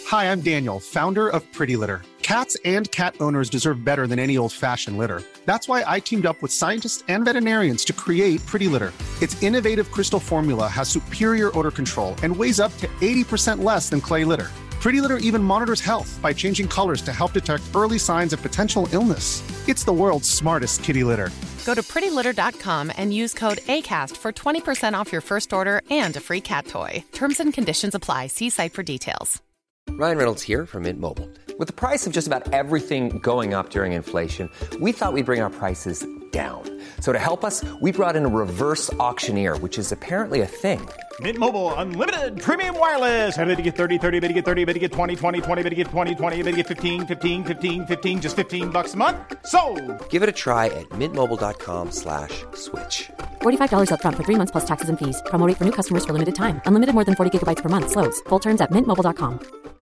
Hi, I'm Daniel, founder of Pretty Litter. Cats and cat owners deserve better than any old-fashioned litter. That's why I teamed up with scientists and veterinarians to create Pretty Litter. Its innovative crystal formula has superior odor control and weighs up to 80% less than clay litter. Pretty Litter even monitors health by changing colors to help detect early signs of potential illness. It's the world's smartest kitty litter. Go to prettylitter.com and use code ACAST for 20% off your first order and a free cat toy. Terms and conditions apply. See site for details. Ryan Reynolds here from Mint Mobile. With the price of just about everything going up during inflation, we thought we'd bring our prices down. So to help us, we brought in a reverse auctioneer, which is apparently a thing. Mint Mobile Unlimited Premium Wireless. How to get 30, 30, bit to get 30, bit to get 20, 20, 20, bit to get 20, 20, bit to get 15, 15, 15, 15, just $15 a month? Sold! Give it a try at mintmobile.com/switch. $45 up front for 3 months plus taxes and fees. Promo rate for new customers for limited time. Unlimited more than 40 gigabytes per month. Slows full terms at mintmobile.com.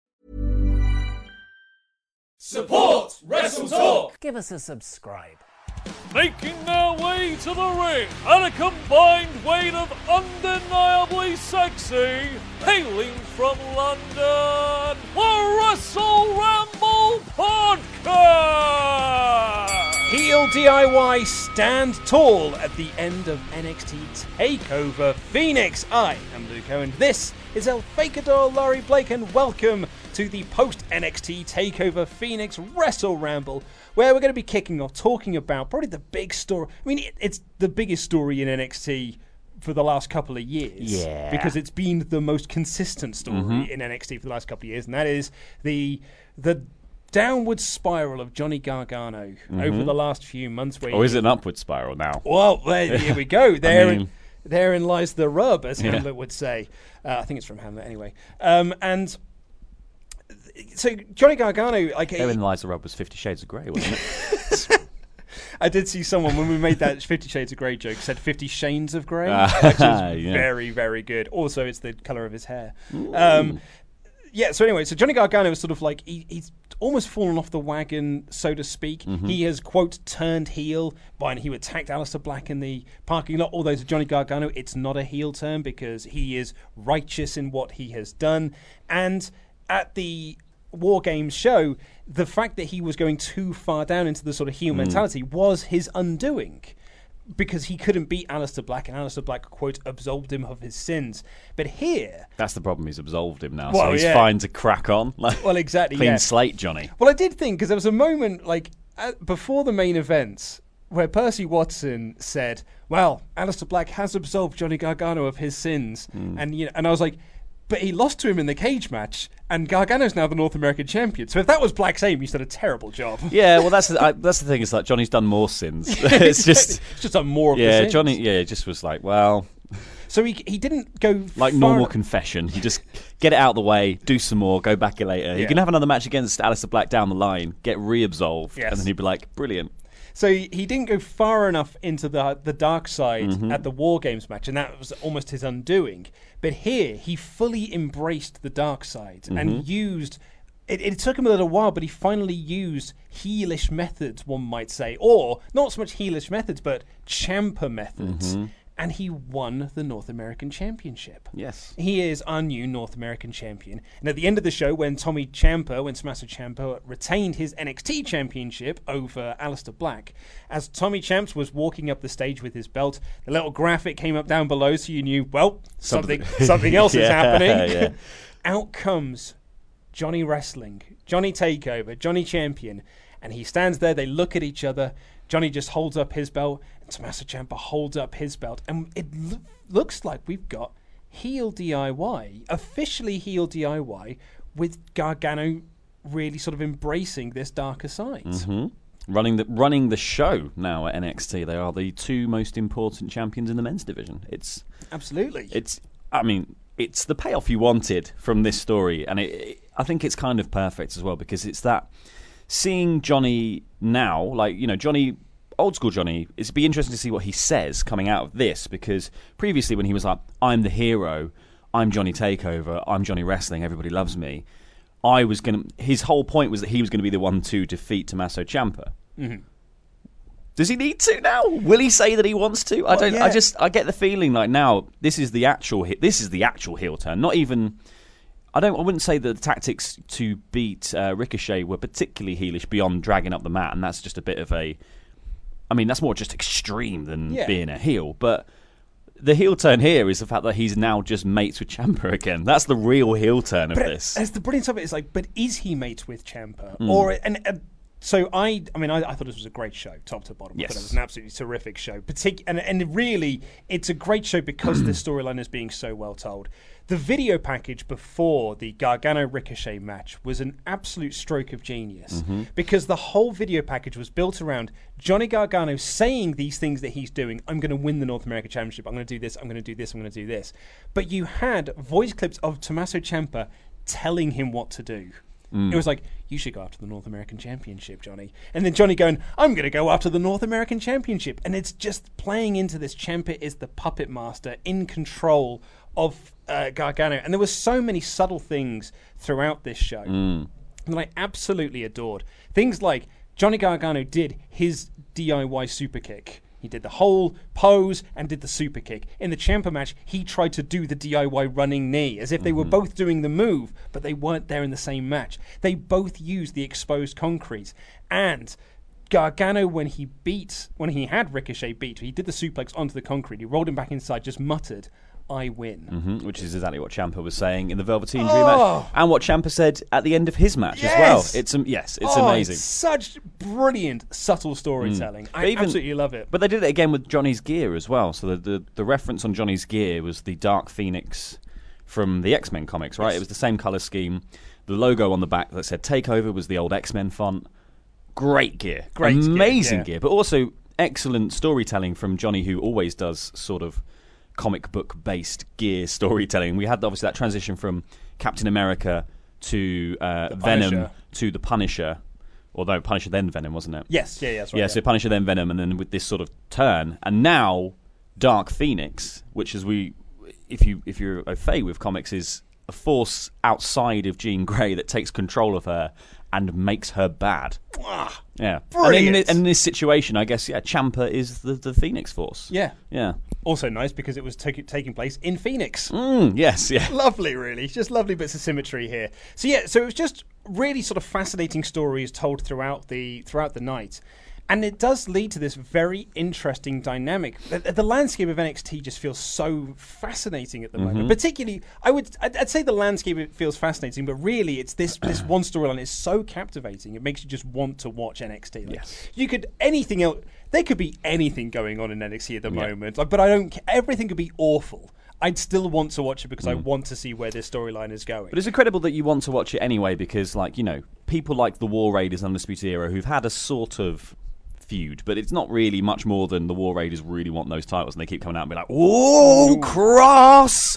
Support Wrestle Talk! Give us a subscribe. Making their way to the ring at a combined weight of undeniably sexy, hailing from London, the Wrestle Ramble Podcast! Heel DIY stand tall at the end of NXT TakeOver Phoenix. I am Luke Owen. This is El Fakador Laurie Blake, and welcome to the post-NXT TakeOver Phoenix Wrestle Ramble, where we're going to be kicking off talking about probably the big story. I mean, it's the biggest story in NXT for the last couple of years. Yeah. Because it's been the most consistent story in NXT for the last couple of years, and that is the downward spiral of Johnny Gargano over the last few months. Or is it an upward spiral now? Well, here we go. Therein lies the rub, as Hamlet would say. I think it's from Hamlet anyway. And so Johnny Gargano, Therein lies the rub was 50 Shades of Grey, wasn't it? I did see someone when we made that 50 Shades of Grey joke said 50 Shanes of Grey, which is very, very good. Also, it's the colour of his hair. So anyway, so Johnny Gargano is sort of like, he's almost fallen off the wagon, so to speak. He has, quote, turned heel when he attacked Aleister Black in the parking lot. Although to Johnny Gargano, it's not a heel turn because he is righteous in what he has done. And at the War Games show, the fact that he was going too far down into the sort of heel mentality was his undoing, because he couldn't beat Aleister Black, and Aleister Black, quote, absolved him of his sins. But here... That's the problem, he's absolved him now, so he's fine to crack on. Well, exactly, Clean slate, Johnny. Well, I did think, because there was a moment, before the main event, where Percy Watson said, well, Aleister Black has absolved Johnny Gargano of his sins. And I was like, but he lost to him in the cage match, and Gargano's now the North American champion. So if that was Black's aim, he's done a terrible job. Yeah, well, that's the thing. It's like Johnny's done more sins. It's just done more of the sins. Johnny, just was like, well. So he didn't go like normal confession. You just get it out of the way, do some more, go back later. Yeah. You can have another match against Aleister Black down the line, get re-absolved, and then he'd be like, brilliant. So he didn't go far enough into the dark side at the War Games match, and that was almost his undoing. But here, he fully embraced the dark side and used... It took him a little while, but he finally used heelish methods, one might say. Or, not so much heelish methods, but Ciampa methods. And he won the North American Championship. Yes. He is our new North American champion. And at the end of the show, when Tommaso Ciampa retained his NXT Championship over Aleister Black, as Tommy Champs was walking up the stage with his belt, the little graphic came up down below, so you knew, well, something else is happening. Out comes Johnny Wrestling, Johnny Takeover, Johnny Champion, and he stands there, they look at each other, Johnny just holds up his belt, Tommaso Ciampa holds up his belt, and it looks like we've got heel DIY, officially heel DIY, with Gargano really sort of embracing this darker side. Running the show now at NXT. They are the two most important champions in the men's division. It's the payoff you wanted from this story, and I think it's kind of perfect as well, because it's that seeing Johnny now, Johnny, old school Johnny, it'd be interesting to see what he says coming out of this, because previously when he was like, I'm the hero, I'm Johnny Takeover, I'm Johnny Wrestling, everybody loves me, his whole point was that he was going to be the one to defeat Tommaso Ciampa. Does he need to now? Will he say that he wants to? I don't. I get the feeling like now this is the actual heel turn. Not even. I wouldn't say that the tactics to beat Ricochet were particularly heelish beyond dragging up the mat, and that's just a bit of a... I mean, that's more just extreme than being a heel, but... The heel turn here is the fact that he's now just mates with Ciampa again. That's the real heel turn of this. As the brilliance of it is like, but is he mates with Ciampa? Or so I thought this was a great show, top to bottom. Yes. I thought it was an absolutely terrific show. And really, it's a great show because this storyline is being so well told. The video package before the Gargano-Ricochet match was an absolute stroke of genius because the whole video package was built around Johnny Gargano saying these things that he's doing. I'm going to win the North American Championship. I'm going to do this. I'm going to do this. I'm going to do this. But you had voice clips of Tommaso Ciampa telling him what to do. It was like, you should go after the North American Championship, Johnny. And then Johnny going, I'm going to go after the North American Championship. And it's just playing into this. Ciampa is the puppet master in control of Gargano. And there were so many subtle things throughout this show that I absolutely adored. Things like Johnny Gargano did his DIY super kick. He did the whole pose and did the super kick. In the Ciampa match, he tried to do the DIY running knee, as if they were both doing the move, but they weren't there in the same match. They both used the exposed concrete. And Gargano, when he had Ricochet beat, he did the suplex onto the concrete, he rolled him back inside, just muttered, I win. Which is exactly what Ciampa was saying in the Velveteen Dream match, and what Ciampa said at the end of his match as well. It's amazing. It's such brilliant, subtle storytelling. I absolutely love it. But they did it again with Johnny's gear as well. So the reference on Johnny's gear was the Dark Phoenix from the X-Men comics, right? Yes. It was the same colour scheme. The logo on the back that said Takeover was the old X-Men font. Great gear. Amazing gear. But also excellent storytelling from Johnny, who always does sort of comic book based gear storytelling. We had obviously that transition from Captain America to Venom to the Punisher, although Punisher then Venom, wasn't it? Yes, that's right. So Punisher then Venom, and then with this sort of turn, and now Dark Phoenix, which is if you're au fait with comics, is a force outside of Jean Grey that takes control of her and makes her bad. Yeah. Brilliant. And in this situation, I guess, Ciampa is the Phoenix Force. Yeah. Yeah. Also nice because it was taking place in Phoenix. Yes, yeah. Lovely, really. Just lovely bits of symmetry here. So it was just really sort of fascinating stories told throughout the night. And it does lead to this very interesting dynamic. The landscape of NXT just feels so fascinating at the moment. Particularly, I'd say the landscape feels fascinating, but really it's this one storyline is so captivating. It makes you just want to watch NXT. Yes. You could anything else. There could be anything going on in NXT at the moment. But I don't. Everything could be awful. I'd still want to watch it because I want to see where this storyline is going. But it's incredible that you want to watch it anyway because, people like the War Raiders and Undisputed Era who've had a sort of feud, but it's not really much more than the War Raiders really want those titles, and they keep coming out and be like, "Whoa, Cross!"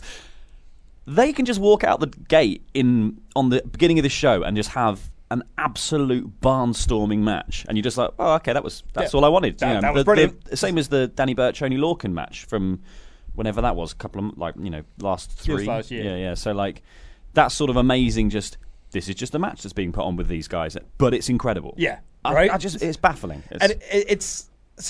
They can just walk out the gate on the beginning of the show and just have an absolute barnstorming match, and you're just like, "Oh, okay, that's all I wanted." That was brilliant. The same as the Danny Burch, Tony Lorcan match from whenever that was, a couple of last 3 last year. Yeah. So that's sort of amazing. Just this is just a match that's being put on with these guys, but it's incredible. Yeah. Right? It's baffling. It's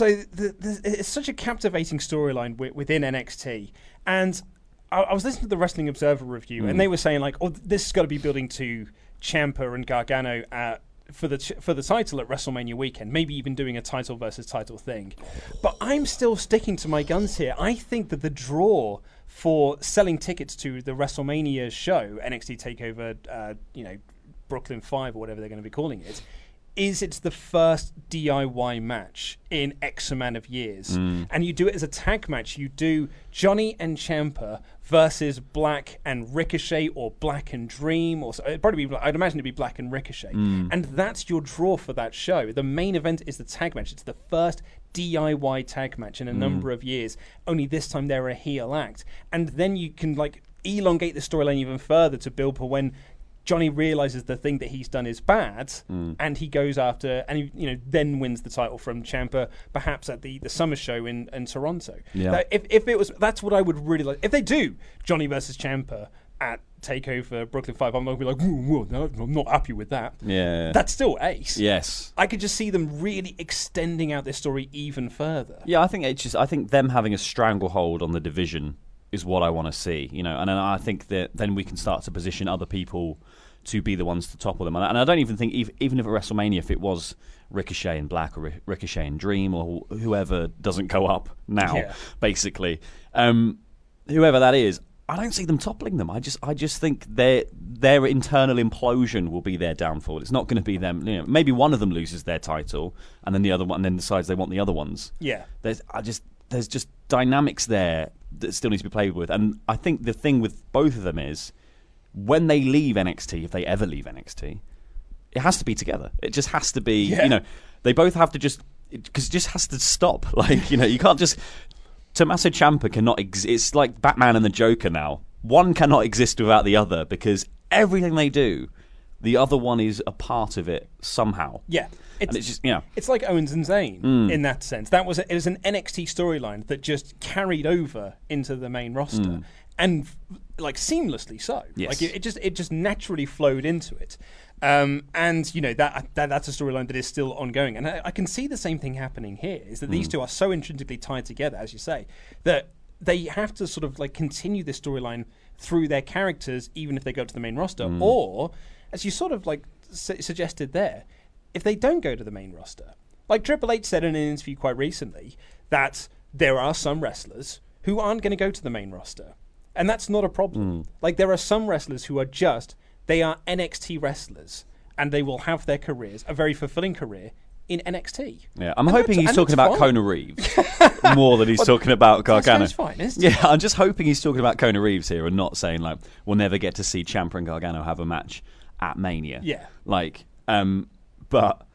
such a captivating storyline within NXT. And I was listening to the Wrestling Observer review, and they were saying this has got to be building to Ciampa and Gargano for the title at WrestleMania weekend, maybe even doing a title versus title thing. But I'm still sticking to my guns here. I think that the draw for selling tickets to the WrestleMania show, NXT TakeOver, Brooklyn 5 or whatever they're going to be calling it, it's the first DIY match in X amount of years. And you do it as a tag match. You do Johnny and Ciampa versus Black and Ricochet, or Black and Dream, or it'd probably be, I'd imagine it'd be Black and Ricochet. And that's your draw for that show. The main event is the tag match. It's the first DIY tag match in a number of years. Only this time they're a heel act. And then you can elongate the storyline even further to build for when Johnny realizes the thing that he's done is bad, and he goes after, and he, then wins the title from Ciampa, perhaps at the Summer Show in Toronto. Yeah. If it was, that's what I would really like. If they do Johnny versus Ciampa at TakeOver Brooklyn 5, I'm not going to be like, whoa, no, I'm not happy with that. Yeah, that's still ace. Yes, I could just see them really extending out this story even further. Yeah, I think them having a stranglehold on the division is what I want to see, and then I think that then we can start to position other people to be the ones to topple them. And I don't even think, even if at WrestleMania, if it was Ricochet and Black or Ricochet and Dream or whoever doesn't go up now, basically, whoever that is, I don't see them toppling them. I just think their internal implosion will be their downfall. It's not going to be them. Maybe one of them loses their title, and then the other one, and then decides they want the other ones. Yeah, there's just dynamics there that still need to be played with. And I think the thing with both of them is when they leave NXT, if they ever leave NXT, it has to be together. It just has to be. They both have to because it just has to stop. You can't just. Tommaso Ciampa cannot exist. It's like Batman and the Joker now. One cannot exist without the other because everything they do, the other one is a part of it somehow. Yeah. It's just, it's like Owens and Zayn in that sense. It was an NXT storyline that just carried over into the main roster, and seamlessly so. Yes. It just naturally flowed into it. And that's a storyline that is still ongoing, and I can see the same thing happening here. Is that these two are so intrinsically tied together, as you say, that they have to sort of continue this storyline through their characters, even if they go to the main roster, or as you sort of suggested there, if they don't go to the main roster. Like Triple H said in an interview quite recently that there are some wrestlers who aren't going to go to the main roster, and that's not a problem. There are some wrestlers who are they are NXT wrestlers, and they will have their careers, a very fulfilling career, in NXT. Yeah, I'm hoping he's talking about Kona Reeves more than he's talking about Gargano. That's fine, isn't it? Yeah, I'm just hoping he's talking about Kona Reeves here and not saying, we'll never get to see Ciampa and Gargano have a match at Mania. Yeah. But...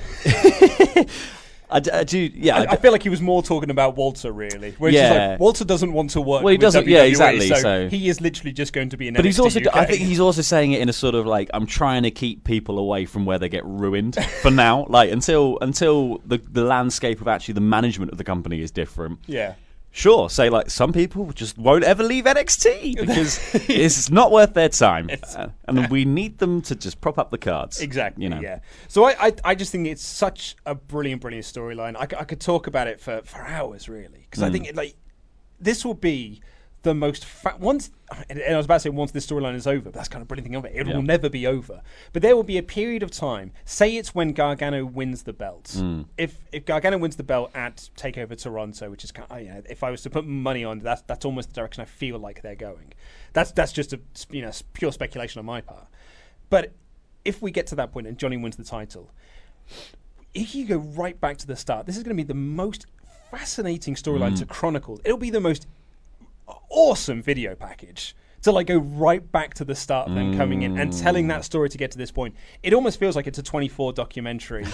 I do. Yeah, I feel like he was more talking about Walter, really. Where it's just Walter doesn't want to work. Well, he with doesn't. WWE, Yeah, exactly. So he is literally just going to be an. But he's also. UK. I think he's also saying it in a sort of I'm trying to keep people away from where they get ruined for now. Until the landscape of actually the management of the company is different. Yeah. Sure, say some people just won't ever leave NXT because it's not worth their time, and we need them to just prop up the cards. Exactly. Yeah. So I just think it's such a brilliant storyline. I could talk about it for hours, really, because I think this will be the most once. And I was about to say once this storyline is over, but that's kind of brilliant thing of it. It will never be over, but there will be a period of time. Say it's when Gargano wins the belt. If Gargano wins the belt at TakeOver Toronto, which is if I was to put money on, that's almost the direction I feel like they're going. That's just a pure speculation on my part. But if we get to that point and Johnny wins the title, if you go right back to the start, this is going to be the most fascinating storyline to chronicle. It'll be the most awesome video package to go right back to the start of them coming in and telling that story to get to this point. It almost feels like it's a 24 documentary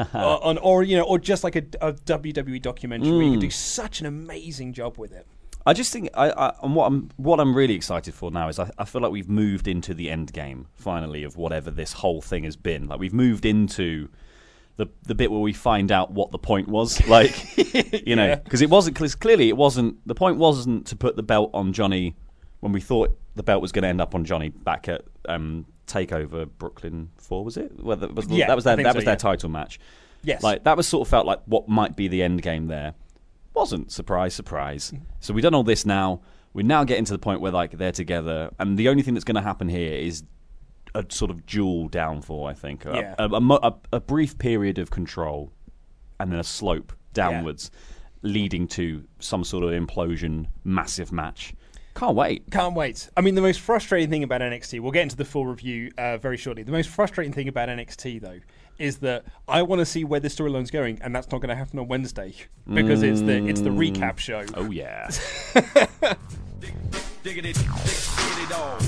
or just like a WWE documentary where you can do such an amazing job with it. I just think and what I'm really excited for now is I feel like we've moved into the end game finally of whatever this whole thing has been. We've moved into the bit where we find out what the point was, because it wasn't. Cause clearly, it wasn't. The point wasn't to put the belt on Johnny when we thought the belt was going to end up on Johnny back at Takeover Brooklyn 4. Was it? Well, that was their title match. Yes, that was sort of felt like what might be the end game there. Wasn't. Surprise. So we've done all this now. We're now getting to the point where they're together, and the only thing that's going to happen here is a sort of dual downfall, I think. A brief period of control and then a slope downwards leading to some sort of implosion, massive match. Can't wait. I mean, the most frustrating thing about NXT, we'll get into the full review very shortly. The most frustrating thing about NXT, though, is that I want to see where this storyline's going, and that's not going to happen on Wednesday because it's the recap show. Oh, yeah. Diggity dog.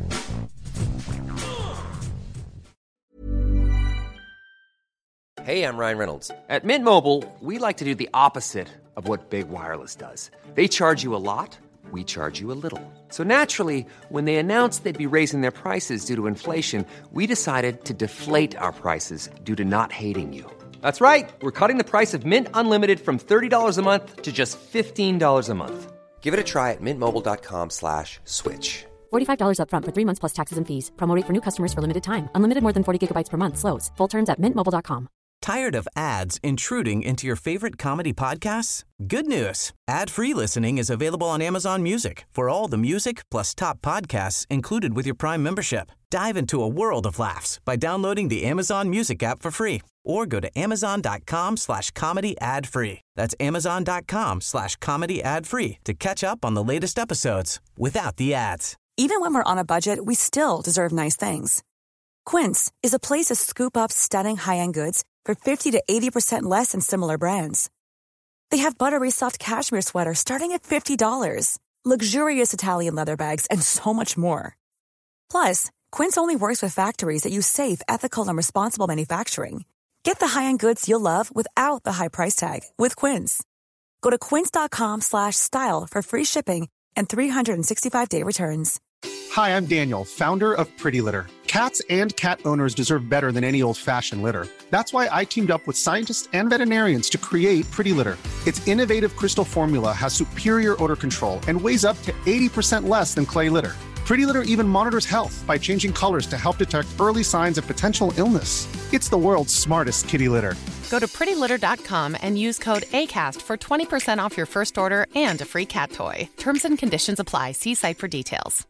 Hey, I'm Ryan Reynolds. At Mint Mobile, we like to do the opposite of what Big Wireless does. They charge you a lot, we charge you a little. So naturally, when they announced they'd be raising their prices due to inflation, we decided to deflate our prices due to not hating you. That's right. We're cutting the price of Mint Unlimited from $30 a month to just $15 a month. Give it a try at mintmobile.com/switch. $45 up front for 3 months plus taxes and fees. Promo rate for new customers for limited time. Unlimited more than 40 gigabytes per month slows. Full terms at mintmobile.com. Tired of ads intruding into your favorite comedy podcasts? Good news. Ad-free listening is available on Amazon Music for all the music plus top podcasts included with your Prime membership. Dive into a world of laughs by downloading the Amazon Music app for free or go to amazon.com/comedy ad-free. That's amazon.com/comedy ad-free to catch up on the latest episodes without the ads. Even when we're on a budget, we still deserve nice things. Quince is a place to scoop up stunning high-end goods for 50 to 80% less than similar brands. They have buttery soft cashmere sweaters starting at $50, luxurious Italian leather bags, and so much more. Plus, Quince only works with factories that use safe, ethical, and responsible manufacturing. Get the high-end goods you'll love without the high price tag with Quince. Go to quince.com/style for free shipping and 365-day returns. Hi, I'm Daniel, founder of Pretty Litter. Cats and cat owners deserve better than any old-fashioned litter. That's why I teamed up with scientists and veterinarians to create Pretty Litter. Its innovative crystal formula has superior odor control and weighs up to 80% less than clay litter. Pretty Litter even monitors health by changing colors to help detect early signs of potential illness. It's the world's smartest kitty litter. Go to prettylitter.com and use code ACAST for 20% off your first order and a free cat toy. Terms and conditions apply. See site for details.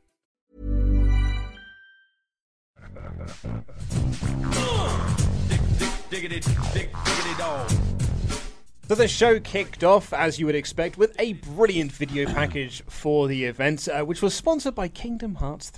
So the show kicked off, as you would expect, with a brilliant video package for the event, which was sponsored by Kingdom Hearts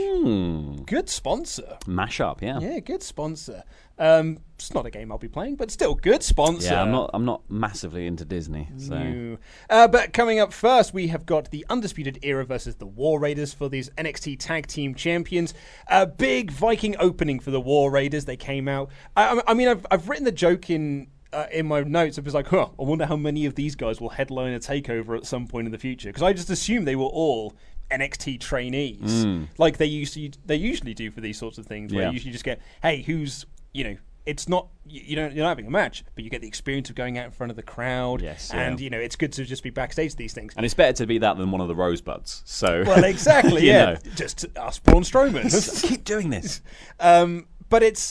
3. Good sponsor. Mashup, yeah. Yeah, good sponsor. It's not a game I'll be playing, but still good sponsor. Yeah, I'm not massively into Disney. So. No. But coming up first, we have got the Undisputed Era versus the War Raiders for these NXT Tag Team Champions. A big Viking opening for the War Raiders. They came out. I mean, I've written the joke in my notes. It was like, I wonder how many of these guys will headline a takeover at some point in the future, because I just assumed they were all NXT trainees, like they usually do for these sorts of things, where you usually just get, hey, who's, it's not, you're not having a match, but you get the experience of going out in front of the crowd. Yes, and it's good to just be backstage to these things. And it's better to be that than one of the Rosebuds. So well, exactly, yeah. Just us Braun Strowman. Keep doing this. But it's,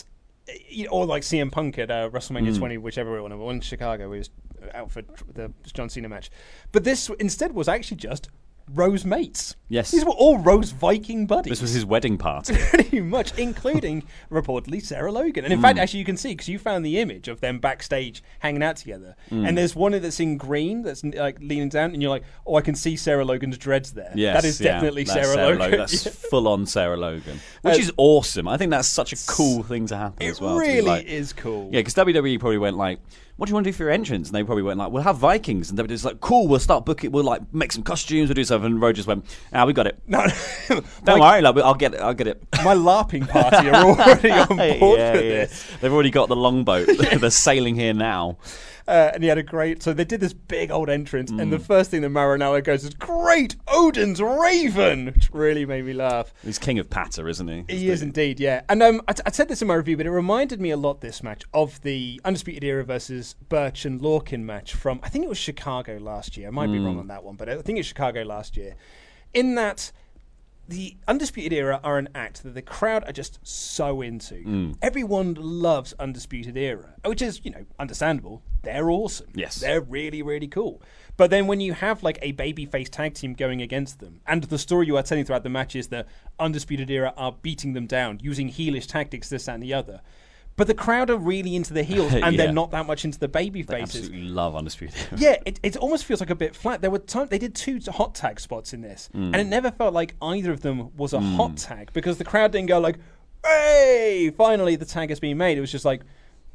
or like CM Punk at WrestleMania 20, whichever one in Chicago, he was out for the John Cena match. But this instead was actually just Rose mates. Yes. These were all Rose Viking buddies. This was his wedding party. Pretty much, including reportedly Sarah Logan. And in fact, actually, you can see, because you found the image of them backstage hanging out together. And there's one that's in green that's like leaning down, and you're like, oh, I can see Sarah Logan's dreads there. Yes, that is definitely Sarah Logan. That's full on Sarah Logan, which is awesome. I think that's such a cool thing to happen as well. It really is cool. Yeah, because WWE probably went like, what do you want to do for your entrance? And they probably went like, we'll have Vikings. And WWE's like, cool, we'll start booking, we'll like make some costumes, we'll do stuff. And Rogers went, we got it. No, don't worry, like, I'll get it. My LARPing party are already on board for this. They've already got the longboat. They're sailing here now. And he had a great... So they did this big old entrance, and the first thing that Maranello goes is, great, Odin's Raven! Which really made me laugh. He's king of patter, isn't he? He is indeed, yeah. And I said this in my review, but it reminded me a lot, this match, of the Undisputed Era versus Birch and Lorcan match from, I think it was Chicago last year. I might be wrong on that one, but I think it's Chicago last year. In that... the Undisputed Era are an act that the crowd are just so into. Everyone loves Undisputed Era, which is, understandable. They're awesome. Yes. They're really, really cool. But then when you have like a babyface tag team going against them, and the story you are telling throughout the match is that Undisputed Era are beating them down, using heelish tactics, this, that, and the other. But the crowd are really into the heels, and they're not that much into the baby faces. They absolutely love Undisputed Era. Yeah, it almost feels like a bit flat. There were they did 2 hot tag spots in this, and it never felt like either of them was a hot tag, because the crowd didn't go like, hey, finally the tag has been made. It was just like,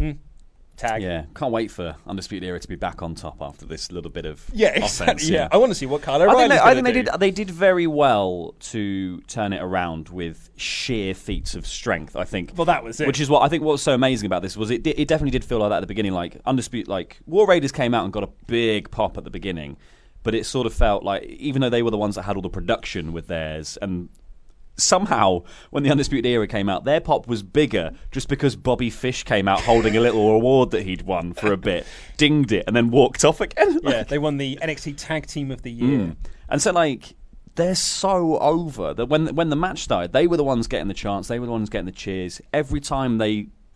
tag. Yeah, can't wait for Undisputed Era to be back on top after this little bit of exactly. offense. Yeah, I want to see what Kyle O'Reilly's I think do. they did very well to turn it around with sheer feats of strength. I think. Well, that was it. Which is what was so amazing about this was it definitely did feel like that at the beginning. Like War Raiders came out and got a big pop at the beginning, but it sort of felt like, even though they were the ones that had all the production with theirs, and somehow when the Undisputed Era came out, their pop was bigger just because Bobby Fish came out holding a little award that he'd won for a bit, dinged it, and then walked off again. Yeah, they won the NXT Tag Team of the Year. And so, like, they're so over that when the match started, they were the ones getting the chants, they were the ones getting the cheers. Every time they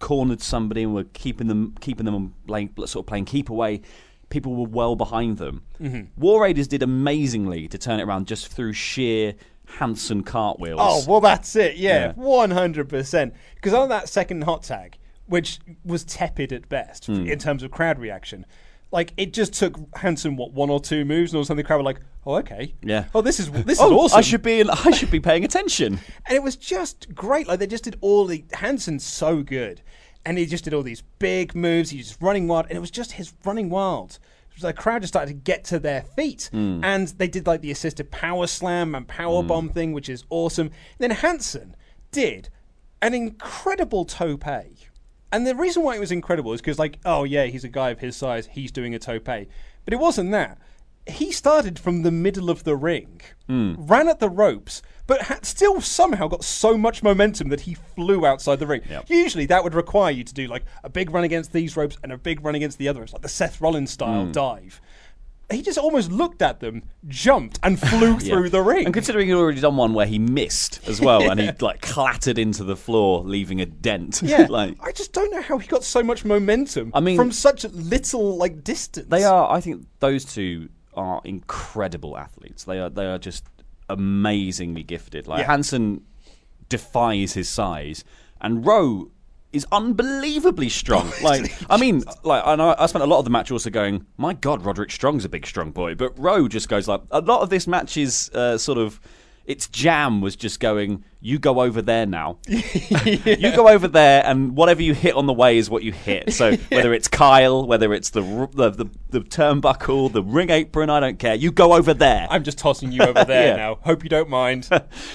cornered somebody and were keeping them playing keep away. People were well behind them. War Raiders did amazingly to turn it around just through sheer Hansen cartwheels. Oh, well, that's it. Yeah. 100%. Because on that second hot tag, which was tepid at best in terms of crowd reaction, like, it just took Hansen, one or two moves, and all of a sudden the crowd were like, oh, okay. Yeah. Oh, this is awesome. I should be paying attention. And it was just great. Like, they just did Hansen's so good. And he just did all these big moves. He was just running wild. And it was just his running wild. The crowd just started to get to their feet. And they did like the assisted power slam and power bomb thing, which is awesome. And then Hansen did an incredible tope. And the reason why it was incredible is because, like, oh yeah, he's a guy of his size. He's doing a tope. But it wasn't that. He started from the middle of the ring, ran at the ropes, but still somehow got so much momentum that he flew outside the ring. Yep. Usually that would require you to do like a big run against these ropes and a big run against the other ropes, like the Seth Rollins style dive. He just almost looked at them, jumped, and flew through the ring. And considering he'd already done one where he missed as well, and he like clattered into the floor, leaving a dent. Yeah, like, I just don't know how he got so much momentum from such little like distance. They are. I think those two are incredible athletes. They are just amazingly gifted. Like Hansen defies his size, and Rowe is unbelievably strong. Like, I mean, like, I spent a lot of the match also going, my God, Roderick Strong's a big, strong boy. But Rowe just goes like, a lot of this match's sort of, its jam was just going, you go over there now. You go over there, and whatever you hit on the way is what you hit. So whether it's Kyle, whether it's the turnbuckle, the ring apron, I don't care. You go over there. I'm just tossing you over there now. Hope you don't mind.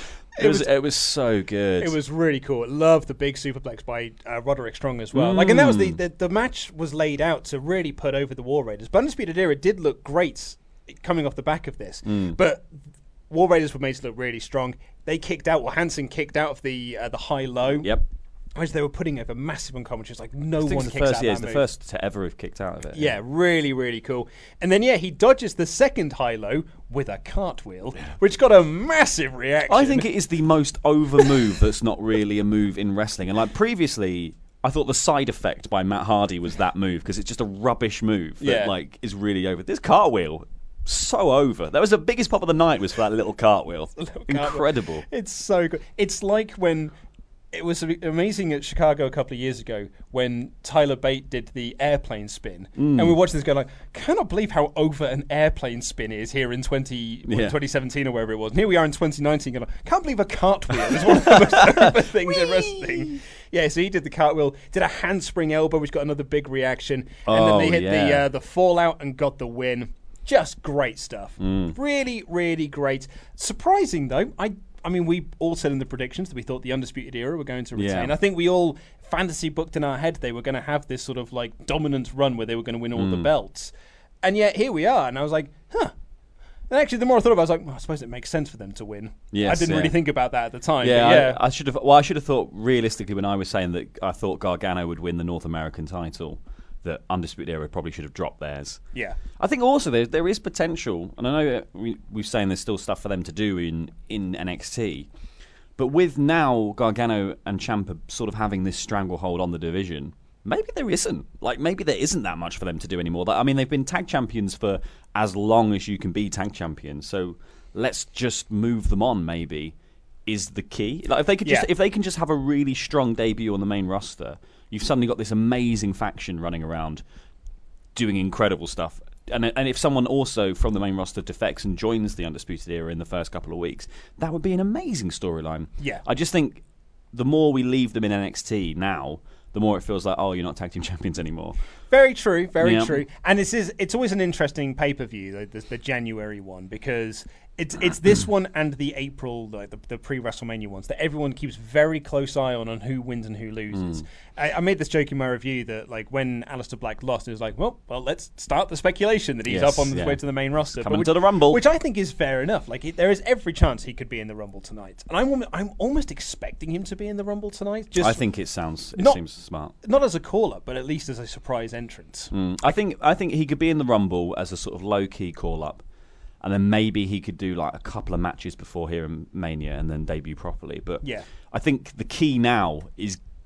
It was so good. It was really cool. Love the big superplex by Roderick Strong as well. Like, and that was the match was laid out to really put over the War Raiders. But Undisputed Era did look great coming off the back of this. But War Raiders were made to look really strong. They kicked out, Hansen kicked out of the high-low. Yep. Which they were putting over massive on commentary. It's like no one kicks out of that it's the first to ever have kicked out of it. Yeah, really, really cool. And then, he dodges the second high-low with a cartwheel, which got a massive reaction. I think it is the most over move that's not really a move in wrestling. And like previously, I thought the side effect by Matt Hardy was that move, because it's just a rubbish move that like is really over. This cartwheel, so over. That was the biggest pop of the night, was for that little cartwheel. Incredible. It's so good. It's like when... It was amazing at Chicago a couple of years ago when Tyler Bate did the airplane spin. And we watched this guy like, cannot believe how over an airplane spin is here in 2017 or wherever it was. And here we are in 2019 going, can't believe a cartwheel is one of the most over things in wrestling. Yeah, so he did the cartwheel, did a handspring elbow, which got another big reaction. And then they hit the fallout and got the win. Just great stuff. Really, really great. Surprising, though. I mean, we all said in the predictions that we thought the Undisputed Era were going to retain. Yeah. I think we all fantasy booked in our head they were going to have this sort of like dominant run where they were going to win all the belts. And yet here we are. And I was like, huh. And actually, the more I thought about it, I was like, well, I suppose it makes sense for them to win. Yes, I didn't really think about that at the time. Yeah, I should have thought realistically when I was saying that I thought Gargano would win the North American title, that Undisputed Era probably should have dropped theirs. Yeah. I think also there is potential, and I know we're saying there's still stuff for them to do in NXT, but with now Gargano and Ciampa sort of having this stranglehold on the division, maybe there isn't. Like, maybe there isn't that much for them to do anymore. I mean, they've been tag champions for as long as you can be tag champions, so let's just move them on, maybe, is the key. Like, if they can just have a really strong debut on the main roster, you've suddenly got this amazing faction running around doing incredible stuff. And if someone also from the main roster defects and joins the Undisputed Era in the first couple of weeks, that would be an amazing storyline. Yeah. I just think the more we leave them in NXT now, the more it feels like, oh, you're not tag team champions anymore. Very true, very true. And it's always an interesting pay-per-view, the January one, because it's this one and the April, the pre-WrestleMania ones, that everyone keeps very close eye on who wins and who loses. I made this joke in my review that like when Aleister Black lost, it was like, well, let's start the speculation that he's up on his way to the main roster. Coming to the Rumble. Which I think is fair enough. Like, there is every chance he could be in the Rumble tonight. And I'm almost expecting him to be in the Rumble tonight. I think it seems smart. Not as a call-up, but at least as a surprise entrance. I think he could be in the Rumble as a sort of low-key call-up, and then maybe he could do like a couple of matches before here in Mania and then debut properly. But I think the key now is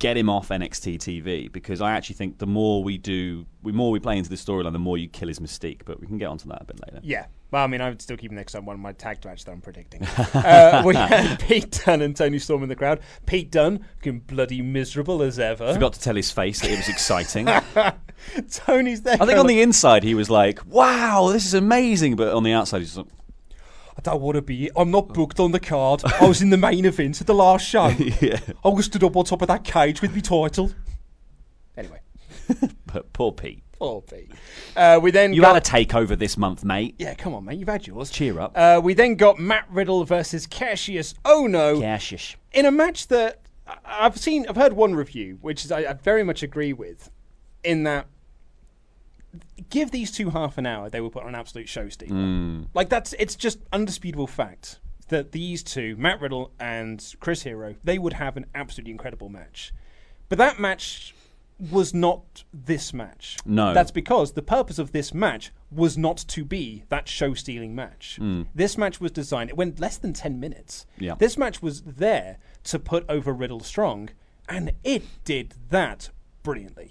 get him off NXT TV, because I actually think the more we play into this storyline, the more you kill his mystique. But we can get onto that a bit later. Yeah. Well, I mean, I'm still keeping next on one of my tag matches that I'm predicting. We had Pete Dunne and Tony Storm in the crowd. Pete Dunne, looking bloody miserable as ever. Forgot to tell his face that it was exciting. Tony's there. I think on the inside he was like, wow, this is amazing. But on the outside he's like, I don't want to be. I'm not booked on the card. I was in the main event at the last show. Yeah. I was stood up on top of that cage with my title. Anyway. But poor Pete. Poor Pete. We then you had a takeover this month, mate. Yeah, come on, mate. You've had yours. Cheer up. We then got Matt Riddle versus Cassius Ohno. Cassius. In a match that I've heard one review, which is I very much agree with, in that give these two half an hour, they will put on an absolute show stealer. Like it's just undisputable fact that these two, Matt Riddle and Chris Hero, they would have an absolutely incredible match. But that match was not this match. No. That's because the purpose of this match was not to be that show-stealing match. This match was designed, it went less than 10 minutes. Yeah. This match was there to put over Riddle strong, and it did that brilliantly.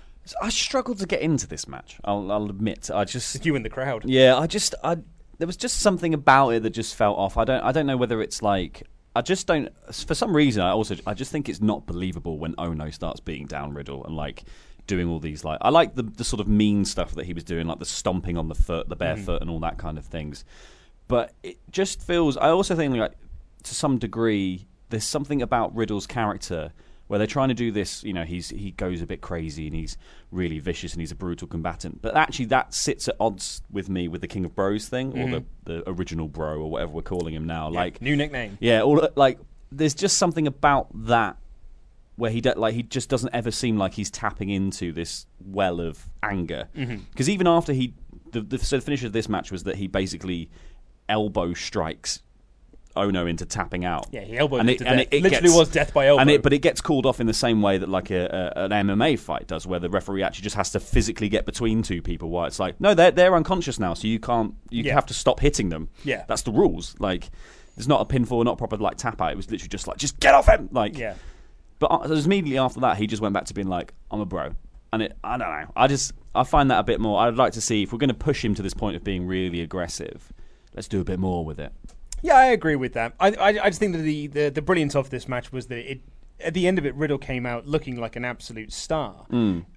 I struggled to get into this match, I'll admit. You in the crowd. Yeah, there was just something about it that just felt off. I don't know whether it's like, I just don't. For some reason, I just think it's not believable when Ohno starts beating down Riddle and like doing all these like. I like the sort of mean stuff that he was doing, like the stomping on the foot, the bare foot, and all that kind of things. But it just feels. I also think like to some degree, there's something about Riddle's character where they're trying to do this. You know, he goes a bit crazy and he's really vicious and he's a brutal combatant. But actually, that sits at odds with me with the King of Bros thing, or the original Bro, or whatever we're calling him now. Yeah, like new nickname. Yeah, like there's just something about that where he just doesn't ever seem like he's tapping into this well of anger. Because even after the finish of this match was that he basically elbow strikes Ohno into tapping out. Yeah, he elbowed him to death. It literally was death by elbow. But it gets called off in the same way that like an MMA fight does, where the referee actually just has to physically get between two people. While it's like, no, they're unconscious now, so you have to stop hitting them. Yeah, that's the rules. Like, there's not a pinfall, not a proper like tap out. It was literally just like, just get off him. Like, yeah. But immediately after that, he just went back to being like, I'm a bro. And I don't know. I find that a bit more. I'd like to see if we're going to push him to this point of being really aggressive, let's do a bit more with it. Yeah, I agree with that. I just think that the brilliance of this match was that at the end of it, Riddle came out looking like an absolute star.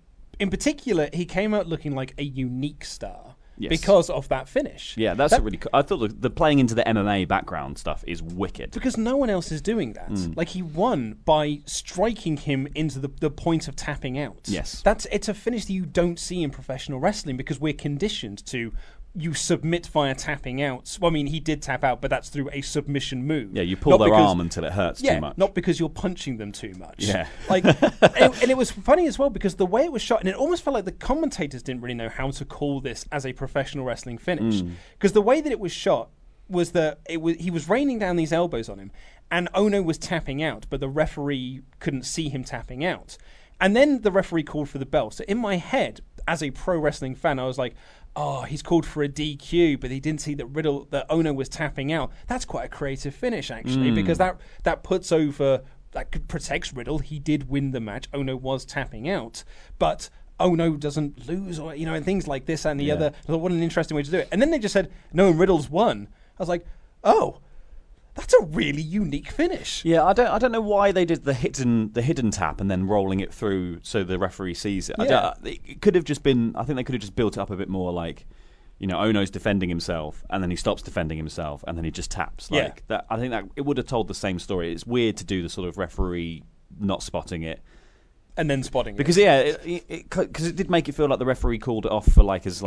In particular, he came out looking like a unique star. Yes. Because of that finish. Yeah, that's really cool. I thought the playing into the MMA background stuff is wicked. Because no one else is doing that. Like, he won by striking him into the point of tapping out. Yes. It's a finish that you don't see in professional wrestling because we're conditioned to you submit via tapping out. Well, I mean, he did tap out, but that's through a submission move. Yeah, you pull their arm until it hurts too much. Not because you're punching them too much. Yeah. Like, and it was funny as well because the way it was shot, and it almost felt like the commentators didn't really know how to call this as a professional wrestling finish. Because the way that it was shot was that he was raining down these elbows on him, and Ohno was tapping out, but the referee couldn't see him tapping out. And then the referee called for the bell. So in my head, as a pro wrestling fan, I was like, oh, he's called for a DQ, but he didn't see that Ohno was tapping out. That's quite a creative finish, actually, because that puts over, that protects Riddle. He did win the match. Ohno was tapping out, but Ohno doesn't lose, or and things like this and the other. I thought, what an interesting way to do it. And then they just said, no, and Riddle's won. I was like, oh, that's a really unique finish. Yeah, I don't know why they did the hidden tap and then rolling it through so the referee sees it. Yeah. It could have just been. I think they could have just built it up a bit more like, Ohno's defending himself and then he stops defending himself and then he just taps. Like that. I think that it would have told the same story. It's weird to do the sort of referee not spotting it and then spotting because because it did make it feel like the referee called it off for like as a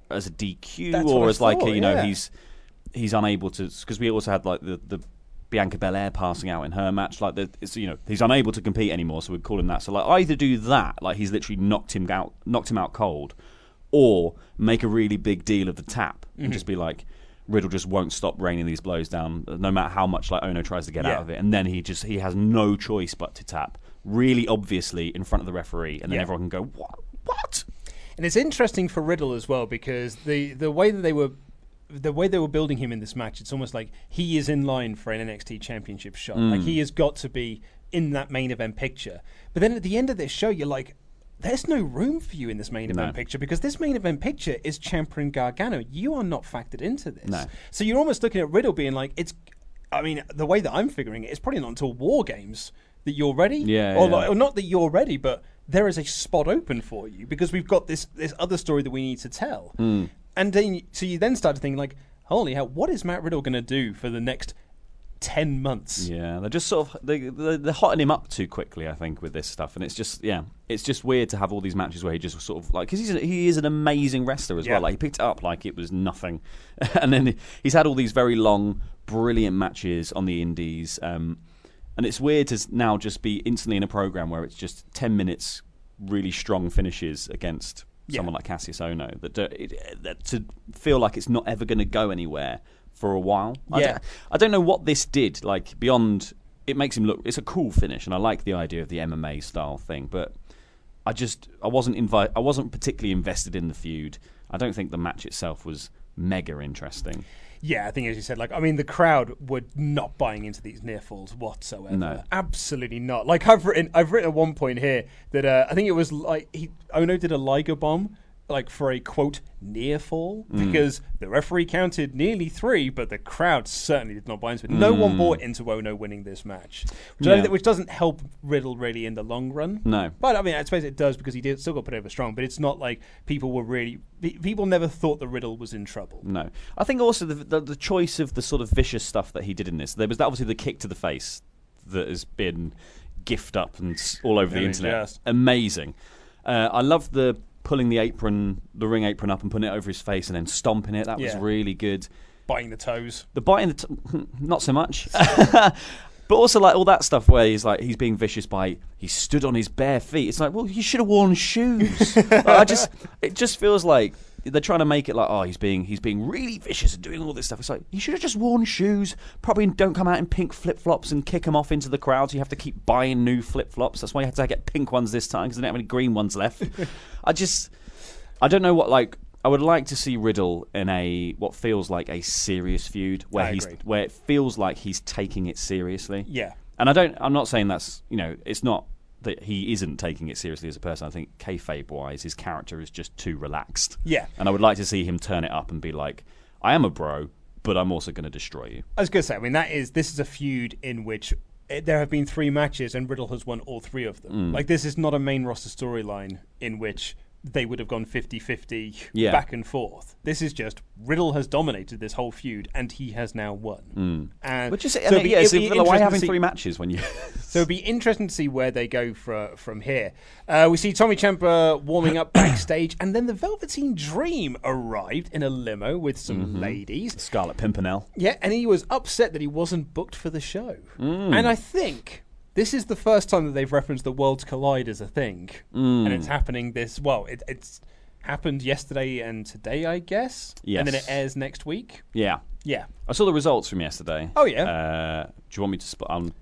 DQ. That's or what as I like thought, he's unable to, because we also had like the Bianca Belair passing out in her match, like he's unable to compete anymore, so we'd call him that. So like either do that, like he's literally knocked him out cold, or make a really big deal of the tap and just be like, Riddle just won't stop raining these blows down, no matter how much like Ohno tries to get out of it, and then he has no choice but to tap really obviously in front of the referee, and then everyone can go what? And it's interesting for Riddle as well because the way that they were building him in this match, it's almost like he is in line for an NXT championship shot. Like he has got to be in that main event picture. But then at the end of this show, you're like, there's no room for you in this main event picture, because this main event picture is Ciampa and Gargano. You are not factored into this. No. So you're almost looking at Riddle being like, the way that I'm figuring it, it's probably not until War Games that you're ready. Or not that you're ready, but there is a spot open for you, because we've got this other story that we need to tell. And then, so you then start to think like, holy hell, what is Matt Riddle going to do for the next 10 months? Yeah, they're just sort of they're hotting him up too quickly, I think, with this stuff, and it's just weird to have all these matches where he just sort of like, because he is an amazing wrestler as well. Like, he picked it up like it was nothing, and then he's had all these very long, brilliant matches on the Indies, and it's weird to now just be instantly in a program where it's just 10 minutes really strong finishes against someone like Cassius Ohno, that to feel like it's not ever going to go anywhere for a while. I don't know what this did, like, beyond it makes him look, it's a cool finish, and I like the idea of the MMA style thing, but I wasn't particularly invested in the feud. I don't think the match itself was mega interesting. Yeah, I think, as you said, like, I mean, the crowd were not buying into these near falls whatsoever. No, absolutely not. Like, I've written at one point here that I think it was like Ohno did a Liger bomb, like, for a quote near fall, because the referee counted nearly 3, but the crowd certainly did not buy into it. No one bought into Ohno winning this match, which doesn't help Riddle really in the long run. No, but I mean, I suppose it does, because he still got put over strong. But it's not like people never thought that Riddle was in trouble. No, I think also the choice of the sort of vicious stuff that he did in this. There was obviously the kick to the face that has been gifted up and all over the internet. Yes. Amazing. I love the pulling the ring apron up and putting it over his face and then stomping it. That was really good. Biting the toes. The biting not so much. But also, like, all that stuff where he's being vicious by he stood on his bare feet. It's like, well, you should have worn shoes. It just feels like they're trying to make it like, oh, he's being really vicious and doing all this stuff. It's like, you should have just worn shoes. Probably don't come out in pink flip-flops and kick them off into the crowd, so you have to keep buying new flip-flops. That's why you had to get pink ones this time, because they don't have any green ones left. I don't know what, like, I would like to see Riddle in what feels like a serious feud where where it feels like he's taking it seriously. Yeah. And I'm not saying that's, it's not that he isn't taking it seriously as a person. I think kayfabe-wise, his character is just too relaxed. Yeah. And I would like to see him turn it up and be like, I am a bro, but I'm also going to destroy you. I was going to say, I mean, this is a feud in which there have been 3 matches and Riddle has won all 3 of them. Like, this is not a main roster storyline in which they would have gone 50-50 back and forth. This is just Riddle has dominated this whole feud and he has now won. Which is, why having 3 matches when you... So it'd be interesting to see where they go from here. We see Tommy Ciampa warming up backstage, and then the Velveteen Dream arrived in a limo with some ladies. Scarlet Pimpernel. Yeah, and he was upset that he wasn't booked for the show. And I think this is the first time that they've referenced the Worlds Collide as a thing. And it's happening it's happened yesterday and today, I guess. Yes. And then it airs next week. Yeah. Yeah. I saw the results from yesterday. Oh, yeah. Do you want me to...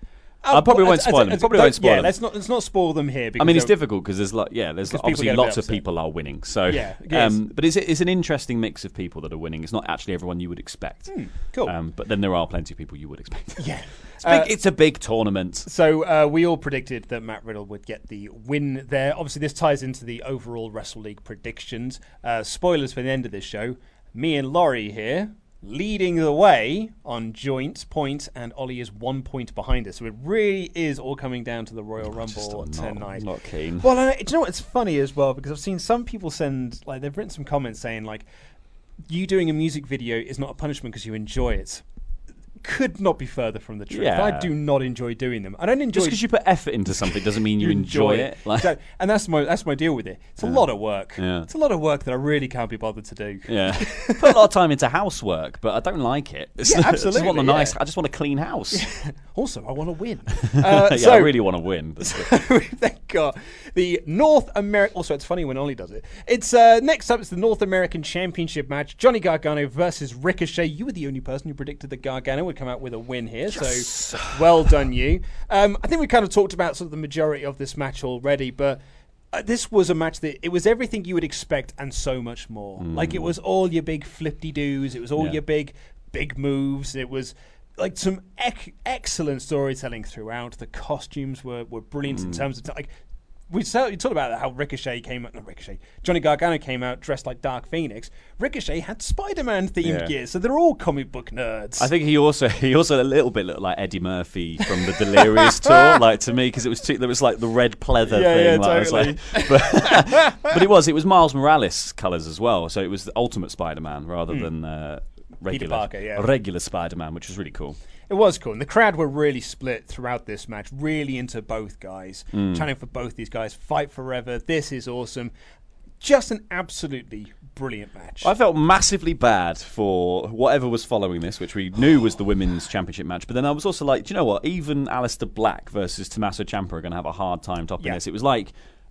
I probably won't spoil them. Yeah, let's not spoil them here. I mean, it's difficult because there's obviously lots of people are winning. So, but it's an interesting mix of people that are winning. It's not actually everyone you would expect. Cool. But then there are plenty of people you would expect. Yeah. It's a big tournament. So we all predicted that Matt Riddle would get the win there. Obviously, this ties into the overall Wrestle League predictions. Spoilers for the end of this show. Me and Laurie here, leading the way on joint point, and Ollie is 1 point behind us. So it really is all coming down to the Royal Rumble tonight. Not keen. Well, do you know what? It's funny as well, because I've seen some people they've written some comments saying, like, you doing a music video is not a punishment because you enjoy it. Could not be further from the truth. Yeah. I do not enjoy doing them. I don't enjoy. Just because you put effort into something doesn't mean you enjoy it. So, and that's my deal with it. It's a lot of work. Yeah. It's a lot of work that I really can't be bothered to do. Yeah, put a lot of time into housework, but I don't like it. Absolutely. I just want a clean house. Yeah. Also, I want to win. I really want to win. Thank God. The North American. Also, it's funny when Ollie does it. It's next up. It's the North American Championship match. Johnny Gargano versus Ricochet. You were the only person who predicted that Gargano would come out with a win here, so well done you. I think we kind of talked about sort of the majority of this match already, but this was a match that it was everything you would expect and so much more. Like, it was all your big flip-de-doos, it was all your big moves, it was like some excellent storytelling throughout. The costumes were brilliant in terms of like. We talked about how Johnny Gargano came out dressed like Dark Phoenix. Ricochet had Spider-Man themed gear, so they're all comic book nerds. I think he also a little bit looked like Eddie Murphy from the Delirious tour, like to me, because there was like the red pleather thing. Yeah, totally. But it was Miles Morales colours as well, so it was the Ultimate Spider-Man rather than regular Spider-Man, which was really cool. It was cool, and the crowd were really split throughout this match, really into both guys, chanting for both these guys, fight forever, this is awesome. Just an absolutely brilliant match. I felt massively bad for whatever was following this, which we knew was the Women's Championship match, but then I was also like, do you know what, even Aleister Black versus Tommaso Ciampa are going to have a hard time topping this. It was like...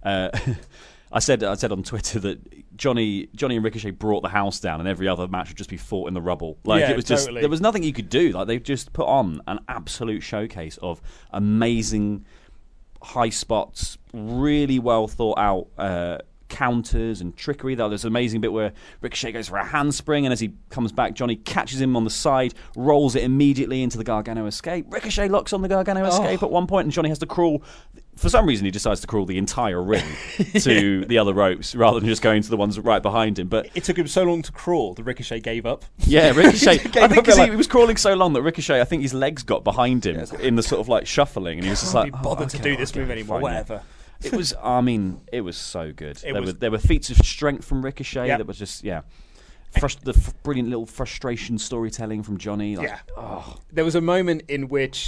I said on Twitter that Johnny and Ricochet brought the house down, and every other match would just be fought in the rubble. Like it was just there was nothing you could do. Like they've just put on an absolute showcase of amazing high spots, really well thought out counters and trickery. There's an amazing bit where Ricochet goes for a handspring, and as he comes back, Johnny catches him on the side, rolls it immediately into the Gargano escape. Ricochet locks on the Gargano escape at one point, and Johnny has to crawl. For some reason, he decides to crawl the entire ring to the other ropes rather than just going to the ones right behind him. But it took him so long to crawl that Ricochet gave up. Yeah, Ricochet. I think because he was crawling so long that Ricochet, I think his legs got behind him in the sort of like shuffling, and he was just like, bothered to do this move anymore. Whatever. It was. I mean, it was so good. There were feats of strength from Ricochet that was just brilliant little frustration storytelling from Johnny. Like, there was a moment in which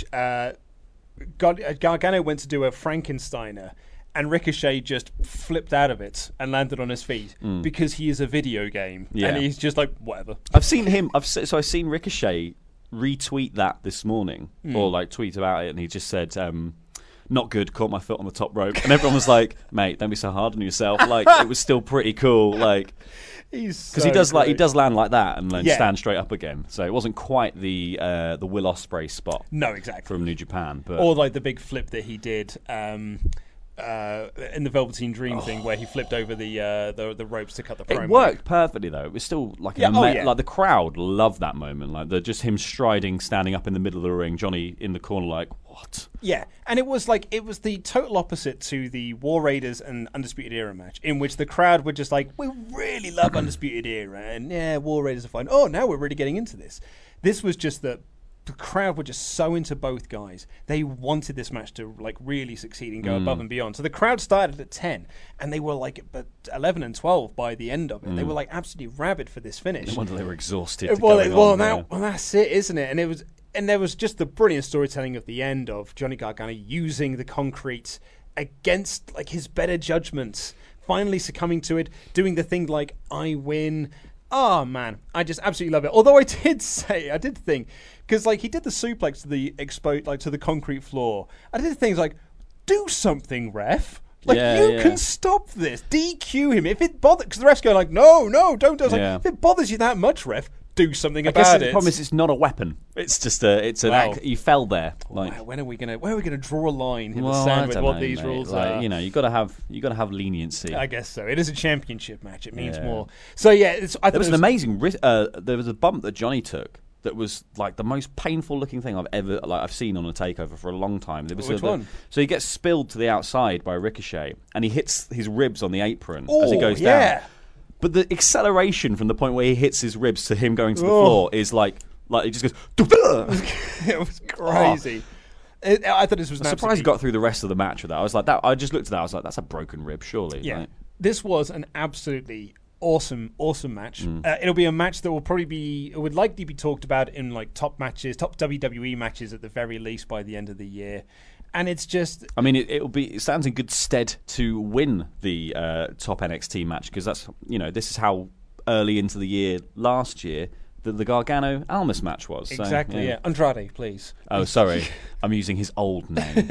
Gargano went to do a Frankensteiner, and Ricochet just flipped out of it and landed on his feet because he is a video game, and he's just like, whatever. I've seen Ricochet retweet that this morning, or like tweet about it, and he just said, not good, caught my foot on the top rope, and everyone was like, mate, don't be so hard on yourself. Like, it was still pretty cool. Like, because he does land like that and then stand straight up again. So it wasn't quite the Will Ospreay spot. No, exactly. From New Japan, but or like the big flip that he did in the Velveteen Dream thing, where he flipped over the ropes to cut the promo. It worked perfectly though. It was still like like the crowd loved that moment. Like just him standing up in the middle of the ring, Johnny in the corner, like what? Yeah, and it was the total opposite to the War Raiders and Undisputed Era match, in which the crowd were just like, we really love Undisputed Era, and War Raiders are fine. Oh, now we're really getting into this. This was just the crowd were just so into both guys. They wanted this match to like really succeed and go above and beyond. So the crowd started at 10, and they were like 11 and 12 by the end of it. They were like absolutely rabid for this finish. No wonder they were exhausted. That's it, isn't it? And there was just the brilliant storytelling of the end of Johnny Gargano using the concrete against like his better judgments, finally succumbing to it, doing the thing like I win. Oh man, I just absolutely love it. Although I did think, because like he did the suplex to the concrete floor. I did things like, do something, ref. Like you can stop this, DQ him if it bothers. Because the ref's going like, no, don't. Like, if it bothers you that much, ref, do something about it. The problem is it's not a weapon. It's just an act. You fell there. Like, where are we gonna draw a line in the sand with what these rules are? You know, you got to have leniency. I guess so. It is a championship match. It means more. So there was an amazing. There was a bump that Johnny took that was like the most painful looking thing I've seen on a takeover for a long time. Which one? So he gets spilled to the outside by Ricochet, and he hits his ribs on the apron as he goes down. But the acceleration from the point where he hits his ribs to him going to the floor is like it just goes. It was crazy. I thought this was. I'm surprised he got through the rest of the match with that. I was like that. I just looked at that. I was like, that's a broken rib, surely. Yeah, like, this was an absolutely awesome match. It'll be a match that would likely be talked about in like top WWE matches at the very least by the end of the year. And it's just... I mean, it stands in good stead to win the top NXT match, because that's, this is how early into the year last year the Gargano Almas match was. Exactly, so, yeah. Andrade, please. Oh, sorry. I'm using his old name.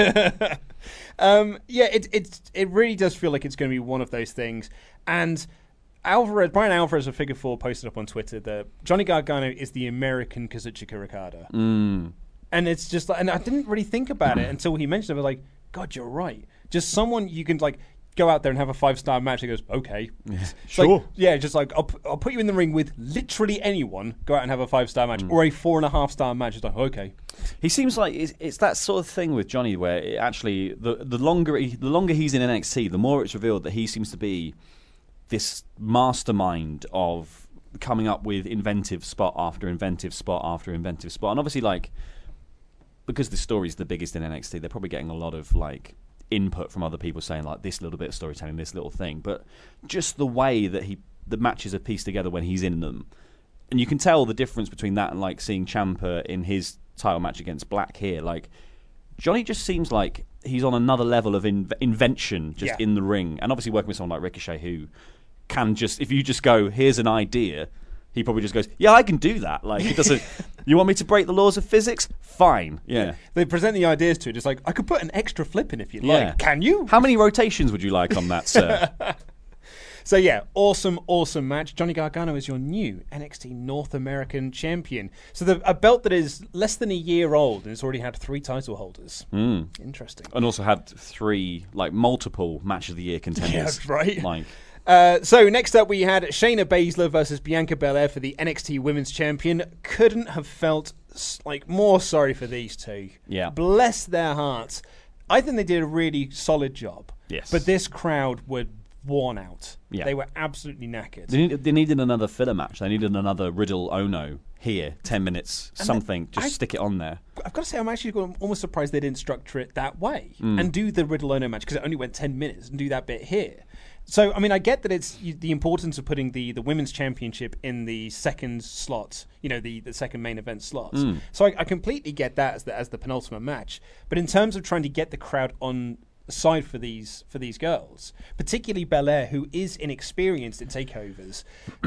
It really does feel like it's going to be one of those things. And Brian Alvarez of Figure 4 posted up on Twitter that Johnny Gargano is the American Kazuchika Okada. And it's just like, and I didn't really think about it until he mentioned it. I was like, God, you're right. Just someone you can like, go out there and have a 5-star match. He goes, okay. Sure. Just like, I'll put you in the ring with literally anyone, go out and have a 5-star match. Or a 4.5-star match. It's like, okay. He seems like it's that sort of thing with Johnny where it actually, the longer he's in NXT, the more it's revealed that he seems to be this mastermind of coming up with inventive spot after inventive spot after inventive spot. And obviously, like, because the story's the biggest in NXT, they're probably getting a lot of, like, input from other people saying, like, this little bit of storytelling, this little thing. But just the way that the matches are pieced together when he's in them. And you can tell the difference between that and, like, seeing Ciampa in his title match against Black here. Like, Johnny just seems like he's on another level of invention just in the ring. And obviously working with someone like Ricochet who can just, if you just go, here's an idea, he probably just goes, yeah, I can do that. Like, he doesn't, you want me to break the laws of physics? Fine, yeah. They present the ideas to it. It's like, I could put an extra flip in if you'd like. Can you? How many rotations would you like on that, sir? So yeah, awesome match. Johnny Gargano is your new NXT North American champion. So a belt that is less than a year old and it's already had 3 title holders. Interesting. And also had 3, like, multiple Match of the Year contenders. Yeah, that's right. Like, so next up we had Shayna Baszler versus Bianca Belair for the NXT Women's Champion. Couldn't have felt like more sorry for these two. Yeah. Bless their hearts. I think they did a really solid job. Yes. But this crowd were worn out. Yeah. They were absolutely knackered. They needed another filler match. They needed another Riddle Ono here, 10 minutes, something. Just stick it on there. I've got to say, I'm actually almost surprised they didn't structure it that way and do the Riddle Ono match because it only went 10 minutes and do that bit here. So, I mean, I get that it's the importance of putting the women's championship in the second slot, the second main event slot. So I completely get that as the penultimate match. But in terms of trying to get the crowd on side for these girls, particularly Belair, who is inexperienced in takeovers,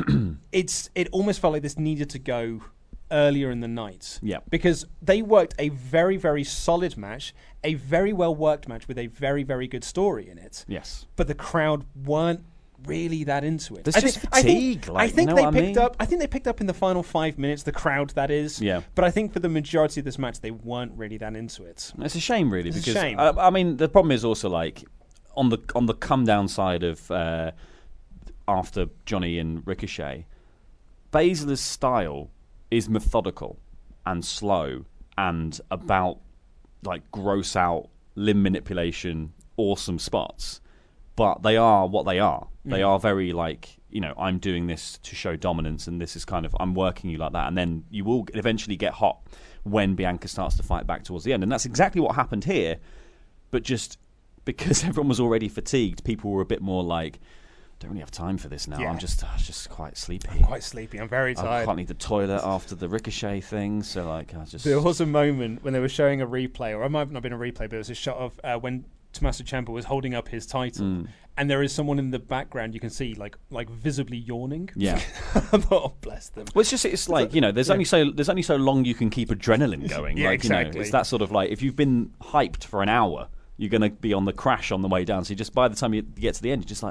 it almost felt like this needed to go earlier in the night. Yeah. Because they worked a very, very solid match, a very well worked match with a very, very good story in it. Yes. But the crowd weren't really that into it. There's just fatigue. I think they picked up in the final 5 minutes, the crowd, that is. Yeah. But I think for the majority of this match, they weren't really that into it. It's a shame, really, because a shame. I mean, the problem is also, like, on the come down side of after Johnny and Ricochet, Baszler's style is methodical and slow and about, like, gross out limb manipulation, awesome spots. But they are what they are. They are very, like, I'm doing this to show dominance, and this is kind of, I'm working you like that. And then you will eventually get hot when Bianca starts to fight back towards the end. And that's exactly what happened here. But just because everyone was already fatigued, people were a bit more like, don't really have time for this now. Yeah. I'm just quite sleepy. I'm quite sleepy. I'm very tired. I can't leave the toilet after the Ricochet thing. So, like, There was a moment when they were showing a replay, or it might have not been a replay, but it was a shot of when Tommaso Ciampa was holding up his title, and there is someone in the background you can see like visibly yawning. Yeah. Oh, bless them. Well, it's like, there's only so long you can keep adrenaline going. Yeah, like, exactly. It's that sort of, like, if you've been hyped for an hour, you're going to be on the crash on the way down. So just by the time you get to the end, you're just like,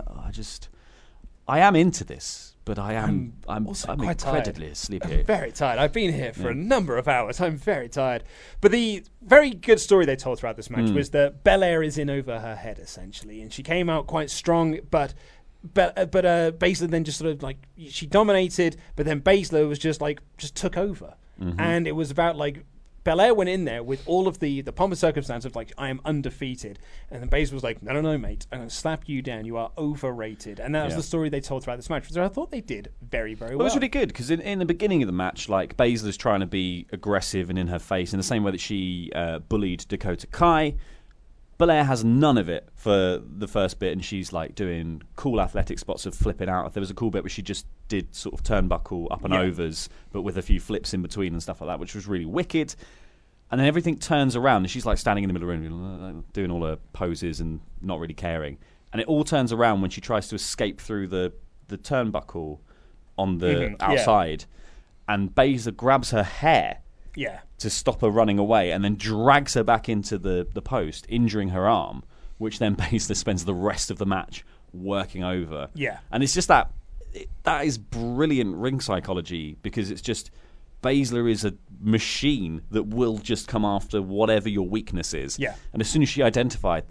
I am into this, but I'm incredibly sleepy. I'm very tired. I've been here for a number of hours. I'm very tired. But the very good story they told throughout this match was that Belair is in over her head, essentially, and she came out quite strong, but Baszler then just sort of, like, she dominated, but then Baszler was just took over, and it was about, like, Belair went in there with all of the pomp and circumstance of, like, I am undefeated. And then Baszler was like, no, mate. I'm going to slap you down. You are overrated. And that was the story they told throughout this match, which I thought they did very, very well. Well, it was really good, because in the beginning of the match, like, Baszler's trying to be aggressive and in her face in the same way that she bullied Dakota Kai. Belair has none of it for the first bit, and she's, like, doing cool athletic spots of flipping out. There was a cool bit where she just did sort of turnbuckle up and overs, but with a few flips in between and stuff like that, which was really wicked. And then everything turns around, and she's, like, standing in the middle of the room, doing all her poses and not really caring. And it all turns around when she tries to escape through the turnbuckle on the outside, and Baszler grabs her hair. Yeah. To stop her running away, and then drags her back into the post, injuring her arm, which then Baszler spends the rest of the match working over. Yeah. And it's just that is brilliant ring psychology, because it's just Baszler is a machine that will just come after whatever your weakness is. Yeah. And as soon as she identified that,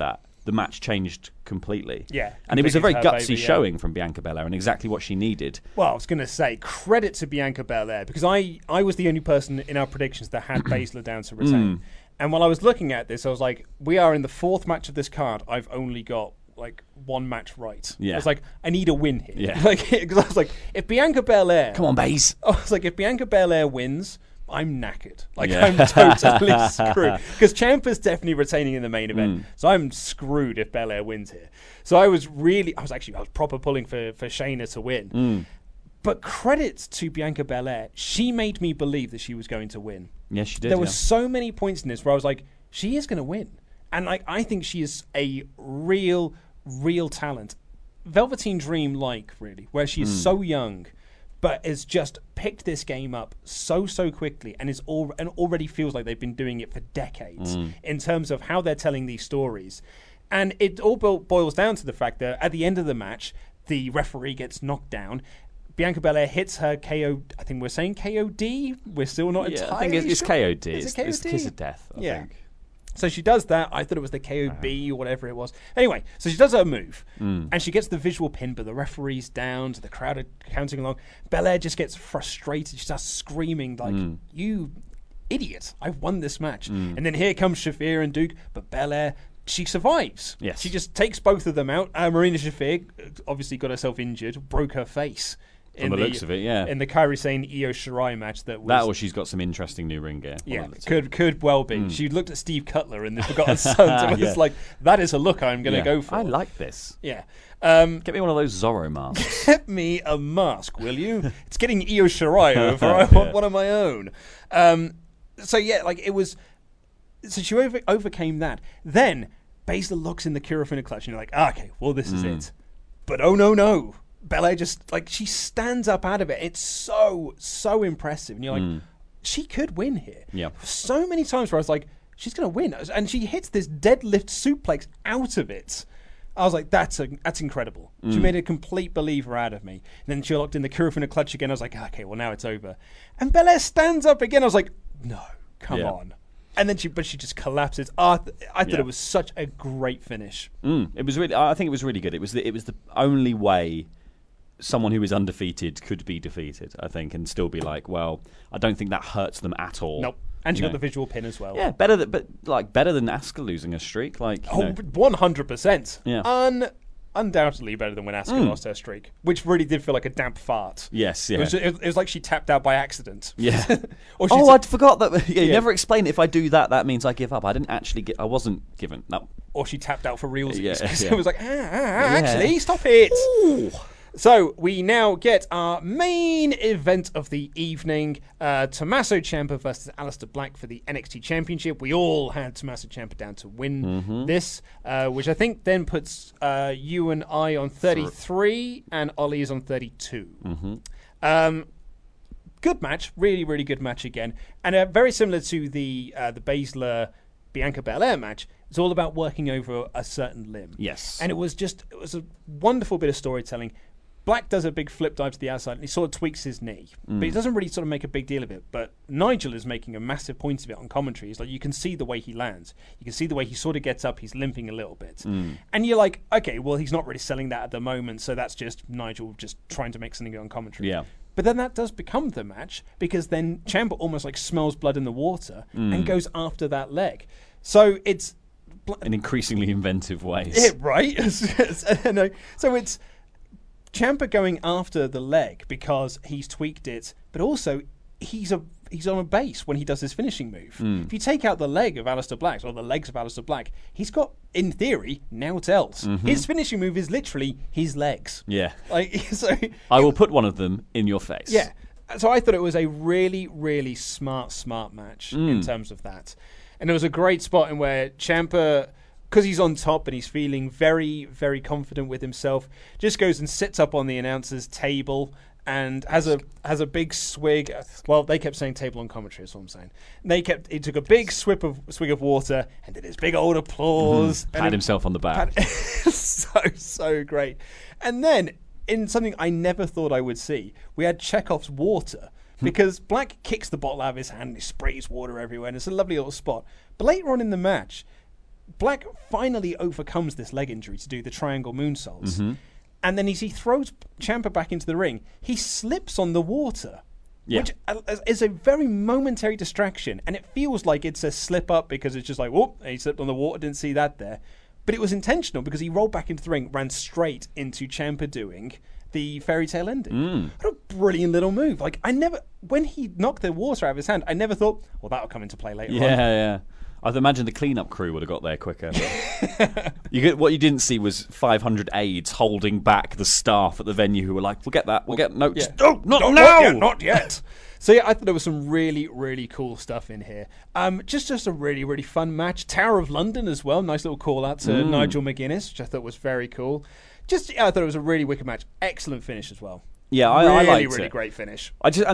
the match changed completely. Yeah, and it was a very completely gutsy showing from Bianca Belair and exactly what she needed. Well, I was going to say, credit to Bianca Belair, because I was the only person in our predictions that had Baszler down to retain. And while I was looking at this, I was like, we are in the 4th match of this card. I've only got like 1 match right. Yeah. I was like, I need a win here. Yeah. Because I was like, if Bianca Belair... Come on, Baze. I was like, if Bianca Belair wins... I'm knackered. I'm totally screwed. Because Ciampa's definitely retaining in the main event. So I'm screwed if Belair wins here. So I was proper pulling for Shayna to win. But credit to Bianca Belair, she made me believe that she was going to win. Yes, she did. There were so many points in this where I was like, she is going to win. And I think she is a real talent. Velveteen Dream-like, really, where she is so young, but has just picked this game up so quickly and already feels like they've been doing it for decades in terms of how they're telling these stories. And it all boils down to the fact that at the end of the match, the referee gets knocked down. Bianca Belair hits her KO. I think we're saying KOD. We're still not entirely I think it's sure. KOD. Is it KOD? It's Kiss of Death, I think. So she does that. I thought it was the KOB or whatever it was. Anyway, so she does her move, and she gets the visual pin, but the referee's down, so the crowd are counting along. Belair just gets frustrated. She starts screaming like, you idiot, I've won this match. And then here comes Shafir and Duke, but Belair, she survives. Yes. She just takes both of them out. Marina Shafir obviously got herself injured, broke her face. From the looks of it, yeah. In the Kairi Sane Io Shirai match that was... That or she's got some interesting new ring gear. Yeah, could well be. She looked at Steve Cutler in The Forgotten Sons and was like, that is a look I'm going to go for. I like this. Yeah. Get me one of those Zorro masks. Get me a mask, will you? It's getting Io Shirai over. I want one of my own. So it was... So she overcame that. Then, Baszler looks in the Kurofina clutch and you're like, okay, well, this is it. But oh, no. Belair just, she stands up out of it. It's so impressive. And you're like, she could win here. Yeah. So many times where I was like, she's going to win. And she hits this deadlift suplex out of it. I was like, that's incredible. She made a complete believer out of me. And then she locked in the Kurofina clutch again. I was like, okay, well, now it's over. And Belair stands up again. I was like, no, come on. And then she just collapses. I thought it was such a great finish. It was really. I think it was really good. It was the only way someone who is undefeated could be defeated, I think, and still be like, well, I don't think that hurts them at all. Nope. And she got the visual pin as well. Yeah, better than Asuka losing a streak. 100%. Yeah. Undoubtedly better than when Asuka lost her streak, which really did feel like a damp fart. Yes, yeah. It was like she tapped out by accident. Yeah. I forgot that. You never explained if I do that means I give up. I wasn't given. No. Or she tapped out for realsies. Yeah. It was like, actually, stop it. Ooh. So we now get our main event of the evening, Tommaso Ciampa versus Aleister Black for the NXT Championship. We all had Tommaso Ciampa down to win this, which I think then puts you and I on 33 and Ollie is on 32. Good match, really, really good match again. And very similar to the Baszler Bianca Belair match, it's all about working over a certain limb. Yes. And it was a wonderful bit of storytelling. Black does a big flip dive to the outside and he sort of tweaks his knee. But he doesn't really sort of make a big deal of it. But Nigel is making a massive point of it on commentary. He's like, you can see the way he lands. You can see the way he sort of gets up. He's limping a little bit. And you're like, okay, well, he's not really selling that at the moment. So that's just Nigel just trying to make something good on commentary. Yeah. But then that does become the match because then Ciampa almost smells blood in the water and goes after that leg. So it's... in increasingly inventive ways. Yeah, right? So it's... Ciampa going after the leg because he's tweaked it, but also he's on a base when he does his finishing move. If you take out the leg of Aleister Black, or the legs of Aleister Black, he's got, in theory, naught else. His finishing move is literally his legs. Yeah. So I will put one of them in your face. Yeah. So I thought it was a really, really smart match in terms of that. And there was a great spot in where Ciampa... because he's on top and he's feeling very, very confident with himself, just goes and sits up on the announcer's table and has a big swig. Well, they kept saying table on commentary, that's what I'm saying. He took a big swig of water and did his big old applause. Pat himself on the back. So great. And then, in something I never thought I would see, we had Chekhov's water. Because Black kicks the bottle out of his hand and he sprays water everywhere and it's a lovely little spot. But later on in the match... Black finally overcomes this leg injury to do the triangle moonsaults. And then as he throws Ciampa back into the ring, he slips on the water, which is a very momentary distraction. And it feels like it's a slip up because it's just like, whoop, he slipped on the water, didn't see that there. But it was intentional because he rolled back into the ring, ran straight into Ciampa doing the fairy tale ending. What a brilliant little move. Like, when he knocked the water out of his hand, I never thought, well, that'll come into play later on. Yeah. I'd imagine the cleanup crew would have got there quicker. What you didn't see was 500 aides holding back the staff at the venue who were like, "We'll get that. Not yet." So yeah, I thought there was some really, really cool stuff in here. Just a really, really fun match. Tower of London as well. Nice little call out to Nigel McGuinness, which I thought was very cool. I thought it was a really wicked match. Excellent finish as well. Yeah, I liked it. Really great finish.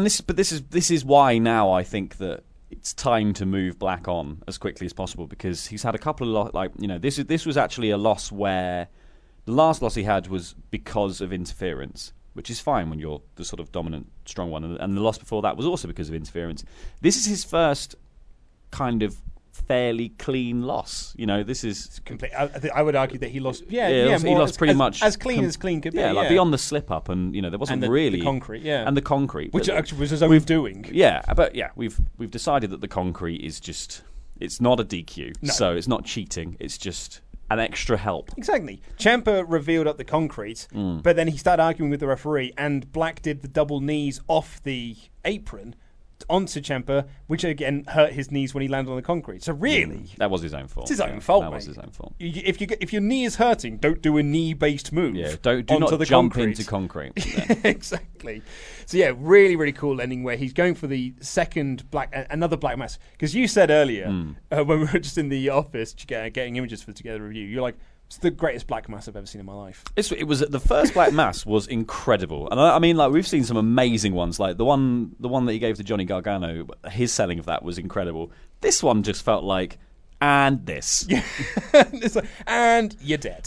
This is why now I think that it's time to move Black on as quickly as possible, because he's had a couple of this was actually a loss where the last loss he had was because of interference, which is fine when you're the sort of dominant, strong one, and the loss before that was also because of interference. This is his first kind of fairly clean loss. This is complete. I would argue that he lost. He lost pretty much as clean as clean could be. Yeah, like beyond the slip up, and there wasn't really the concrete. Yeah, and the concrete, which actually was his own doing. Yeah, but we've decided that the concrete is it's not a DQ, so it's not cheating. It's just an extra help. Exactly. Ciampa revealed up the concrete, but then he started arguing with the referee, and Black did the double knees off the apron onto Ciampa, which again hurt his knees when he landed on the concrete. So really, that was his own fault. It's his own fault. That was his own fault. If your knee is hurting, don't do a knee-based move. Yeah, do not jump concrete. into concrete. Exactly. So yeah, really, really cool ending where he's going for the second another Black Mass. Because you said earlier when we were just in the office getting images for Together Review, you're like, it's the greatest Black Mass I've ever seen in my life. It was the first Black Mass was incredible, and I mean, like, we've seen some amazing ones. Like the one that he gave to Johnny Gargano, his selling of that was incredible. This one just felt like, and this, it's like, and you're dead.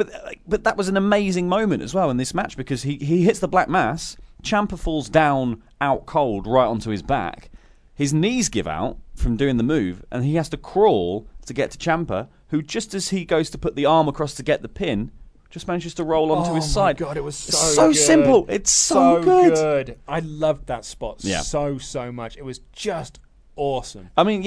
But that was an amazing moment as well in this match, because he hits the Black Mass, Ciampa falls down out cold right onto his back, his knees give out from doing the move, and he has to crawl to get to Ciampa, who, just as he goes to put the arm across to get the pin, just manages to roll onto his side. Oh my God, it was so good. simple. It's so good. I loved that spot so much. It was just awesome. I mean,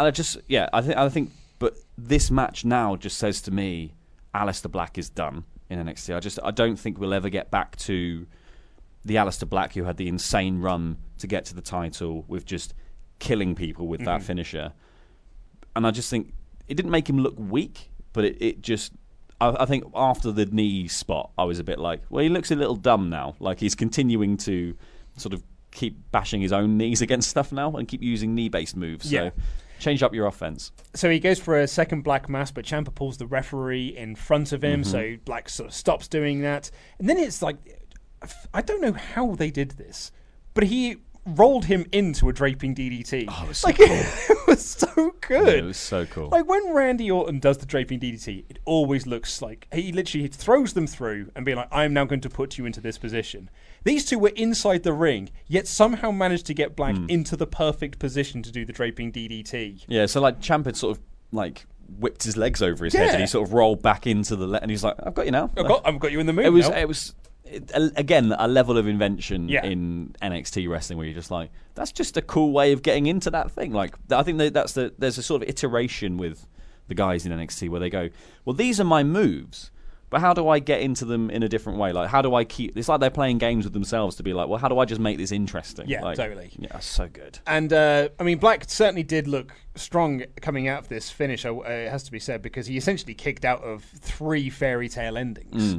I think, but this match now just says to me, Aleister Black is done in NXT. I don't think we'll ever get back to the Aleister Black who had the insane run to get to the title with just killing people with that finisher. And I just think it didn't make him look weak, but it just... I think after the knee spot, I was a bit like, well, he looks a little dumb now. Like, he's continuing to sort of keep bashing his own knees against stuff now and keep using knee-based moves. So change up your offense. So he goes for a second Black Mass, but Ciampa pulls the referee in front of him, so Black sort of stops doing that. And then it's like, I don't know how they did this, but he rolled him into a draping DDT. Oh, it was so cool. It was so good. Yeah, it was so cool. Like, when Randy Orton does the draping DDT, it always looks like he literally throws them through and be like, I'm now going to put you into this position. These two were inside the ring, yet somehow managed to get Black into the perfect position to do the draping DDT. Yeah, so like Ciampa sort of like whipped his legs over his head and he sort of rolled back into the and he's like, I've got you now. I've got you in the move. It was again a level of invention in NXT wrestling where you're just like, that's just a cool way of getting into that thing. Like, I think there's a sort of iteration with the guys in NXT where they go, well, these are my moves, but how do I get into them in a different way? Like, how do I keep... It's like they're playing games with themselves to be like, well, how do I just make this interesting? Yeah, like, totally. Yeah, so good. And, I mean, Black certainly did look strong coming out of this finish, it has to be said, because he essentially kicked out of 3 fairy tale endings.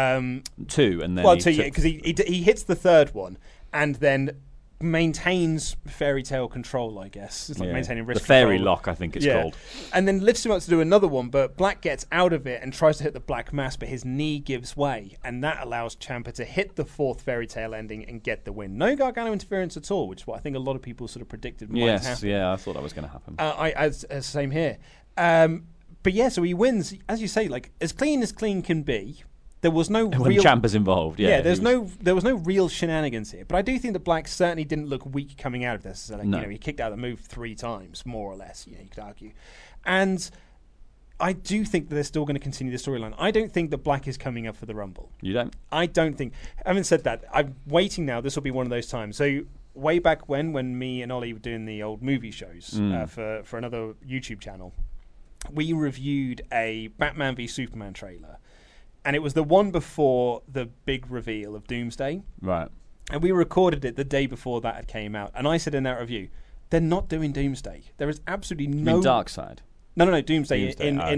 2, and then... Well, 2, because he hits the third one, and then maintains fairy tale control, I guess. It's like maintaining wrist control. The fairy control. lock, I think it's called. And then lifts him up to do another one, but Black gets out of it and tries to hit the Black Mass, but his knee gives way, and that allows Ciampa to hit the 4th fairy tale ending and get the win. No Gargano interference at all, which is what I think a lot of people sort of predicted might happen. Yeah, I thought that was going to happen. Same here. But yeah, so he wins, as you say, like, as clean can be. There was no when real... Ciampa's involved, there was no real shenanigans here. But I do think that Black certainly didn't look weak coming out of this. So, like, he kicked out the move 3 times, more or less, you could argue. And I do think that they're still going to continue the storyline. I don't think that Black is coming up for the Rumble. You don't? I don't think. Having said that, I'm waiting now. This will be one of those times. So way back when me and Ollie were doing the old movie shows for another YouTube channel, we reviewed a Batman v Superman trailer. And it was the one before the big reveal of Doomsday. Right. And we recorded it the day before that had came out. And I said in that review, they're not doing Doomsday. There is absolutely no... You mean Darkseid? No, Doomsday.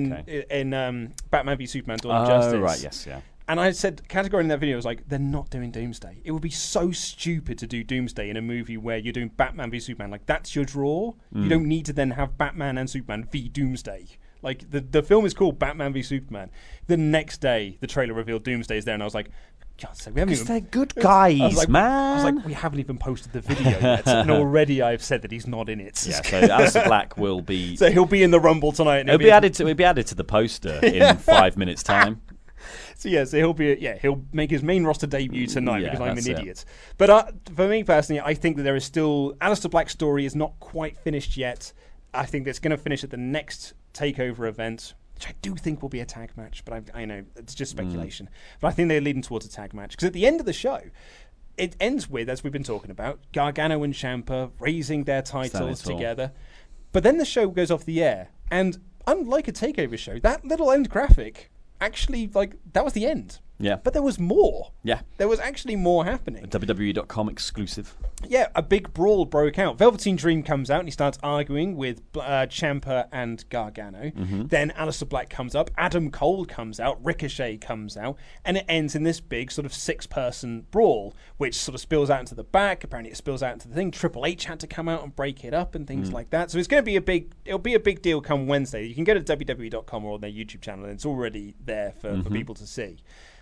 In Batman v Superman Dawn of Justice. Oh, right, yes, yeah. And I said, categorically in that video, I was like, they're not doing Doomsday. It would be so stupid to do Doomsday in a movie where you're doing Batman v Superman. Like, that's your draw. You don't need to then have Batman and Superman v Doomsday. Like, the film is called Batman v Superman. The next day, the trailer revealed Doomsday is there, and I was like, God, so we haven't even... they're good guys, man. I was like, we haven't even posted the video yet, and already I've said that he's not in it. Yeah, so Aleister Black will be... So he'll be in the Rumble tonight. And it'll be added to the poster in 5 minutes' time. So he'll make his main roster debut tonight because I'm an idiot. But for me personally, I think that there is still... Aleister Black's story is not quite finished yet. I think it's going to finish at the next TakeOver event, which I do think will be a tag match, but I know it's just speculation. But I think they're leading towards a tag match because at the end of the show, it ends with, as we've been talking about, Gargano and Ciampa raising their titles together. But then the show goes off the air, and unlike a TakeOver show, that little end graphic actually, that was the end. Yeah. But there was more. Yeah. There was actually more happening. A WWE.com exclusive. Yeah, a big brawl broke out. Velveteen Dream comes out and he starts arguing with Ciampa and Gargano. Then Aleister Black comes up. Adam Cole comes out. Ricochet comes out. And it ends in this big sort of 6-person brawl, which sort of spills out into the back. Apparently it spills out into the thing. Triple H had to come out and break it up and things like that. So it's going to be it'll be a big deal come Wednesday. You can go to WWE.com or on their YouTube channel and it's already there for people to see.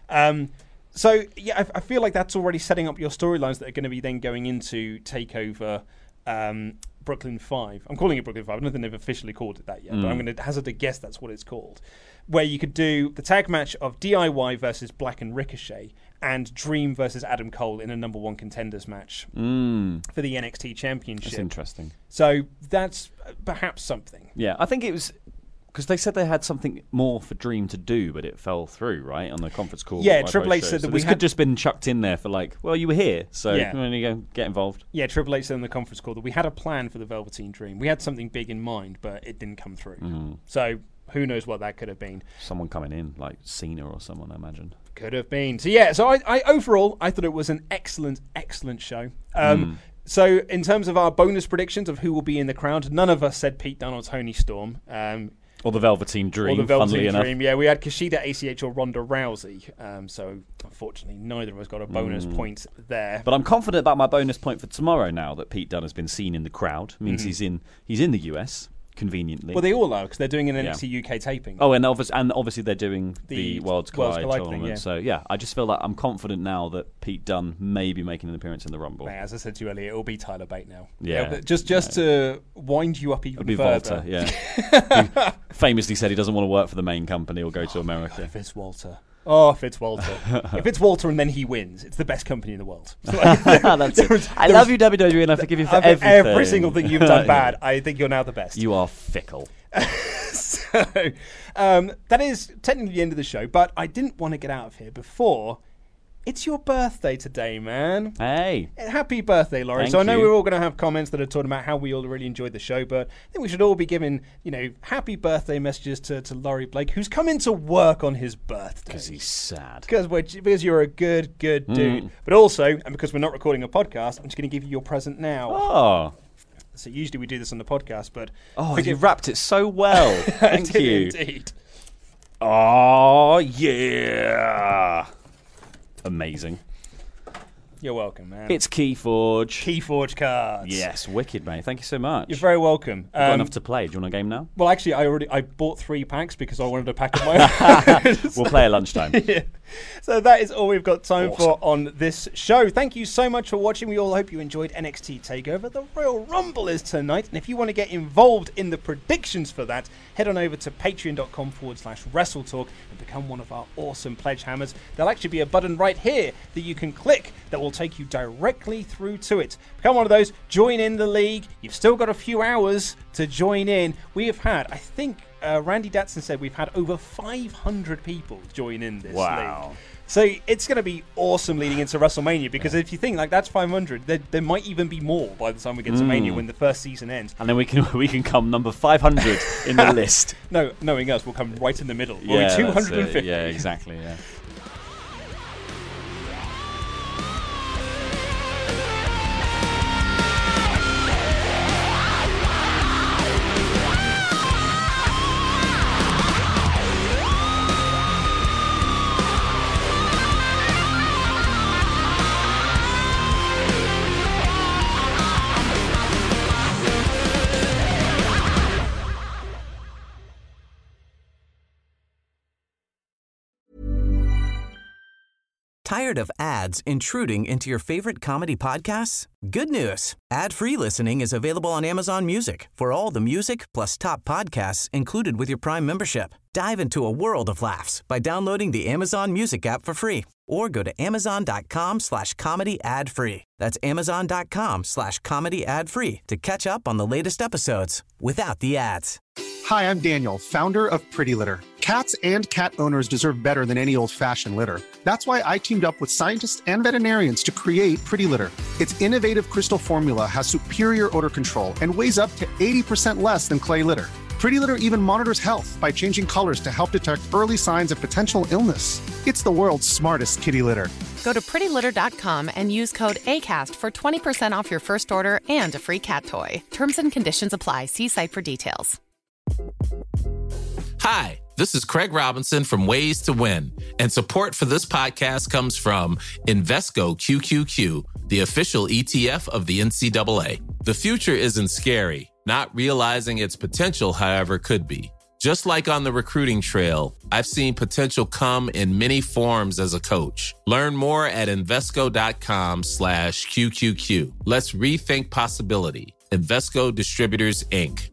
So, yeah, I feel like that's already setting up your storylines that are going to be then going into TakeOver Brooklyn 5. I'm calling it Brooklyn 5. I don't think they've officially called it that yet, but I'm going to hazard a guess that's what it's called. Where you could do the tag match of DIY versus Black and Ricochet and Dream versus Adam Cole in a number 1 contenders match for the NXT Championship. That's interesting. So that's perhaps something. Yeah, I think it was... Because they said they had something more for Dream to do, but it fell through, right, on the conference call. Yeah, Triple H said that this could just been chucked in there for you were here, so you go get involved. Yeah, Triple H said on the conference call that we had a plan for the Velveteen Dream. We had something big in mind, but it didn't come through. So who knows what that could have been. Someone coming in, like Cena or someone, I imagine. Could have been. So yeah, I overall, I thought it was an excellent show. So in terms of our bonus predictions of who will be in the crowd, none of us said Pete Dunne or Tony Storm. Or the Velveteen Dream, funnily enough. Yeah, we had Kushida, ACH, or Ronda Rousey. So, unfortunately, neither of us got a bonus point there. But I'm confident about my bonus point for tomorrow now that Pete Dunne has been seen in the crowd. It means he's in the US, conveniently. Well, they all are, because they're doing an NXT UK taping. Oh, and obviously they're doing the Worlds Collide tournament. Thing, So, yeah, I just feel like I'm confident now that Pete Dunne may be making an appearance in the Rumble. Man, as I said to you earlier, it'll be Tyler Bate now. Yeah. Just to wind you up even further. Walter, yeah. He famously said he doesn't want to work for the main company or go to America. If it's Walter. If it's Walter and then he wins, it's the best company in the world. That's it. I love you, WWE, and I forgive you for everything. Every single thing you've done bad, I think you're now the best. You are fickle. So, that is technically the end of the show, but I didn't want to get out of here before... It's your birthday today, man. Hey. Happy birthday, Laurie. Thank so I know you. we're all going to have comments that are talking about how we all really enjoyed the show, but I think we should all be giving, happy birthday messages to Laurie Blake, who's come into work on his birthday. Because he's sad. Because you're a good dude. But also, and because we're not recording a podcast, I'm just going to give you your present now. Oh. So usually we do this on the podcast, but... Oh, you wrapped it so well. Thank you. Indeed. Oh, yeah. Amazing. You're welcome, man. It's Keyforge. Keyforge cards. Yes, wicked, mate. Thank you so much. You're very welcome. You've got enough to play. Do you want a game now? Well, actually, I bought 3 packs because I wanted a pack of my own. We'll play at lunchtime. Yeah. So that is all we've got time for on this show. Thank you so much for watching. We all hope you enjoyed NXT TakeOver. The Royal Rumble is tonight. And if you want to get involved in the predictions for that, head on over to patreon.com/WrestleTalk and become one of our awesome pledge hammers. There'll actually be a button right here that you can click that will take you directly through to it. Become one of those. Join in the league. You've still got a few hours to join in. We have had, I think, Randy Datson said we've had over 500 people join in this league. So it's going to be awesome leading into WrestleMania, because if you think like that's 500, there might even be more by the time we get to Mania when the first season ends. And then we can come number 500 in the list. No, knowing us, we'll come right in the middle. We'll be 250. Yeah, exactly. Yeah. Tired of ads intruding into your favorite comedy podcasts? Good news. Ad-free listening is available on Amazon Music for all the music plus top podcasts included with your Prime membership. Dive into a world of laughs by downloading the Amazon Music app for free or go to amazon.com/comedy ad-free. That's amazon.com/comedy ad-free to catch up on the latest episodes without the ads. Hi, I'm Daniel, founder of Pretty Litter. Cats and cat owners deserve better than any old-fashioned litter. That's why I teamed up with scientists and veterinarians to create Pretty Litter. Its innovative crystal formula has superior odor control and weighs up to 80% less than clay litter. Pretty Litter even monitors health by changing colors to help detect early signs of potential illness. It's the world's smartest kitty litter. Go to prettylitter.com and use code ACAST for 20% off your first order and a free cat toy. Terms and conditions apply. See site for details. Hi, this is Craig Robinson from Ways to Win, and support for this podcast comes from Invesco QQQ, the official ETF of the NCAA. The future isn't scary. Not realizing its potential, however, could be. Just like on the recruiting trail, I've seen potential come in many forms as a coach. Learn more at Invesco.com/QQQ. Let's rethink possibility. Invesco Distributors, Inc.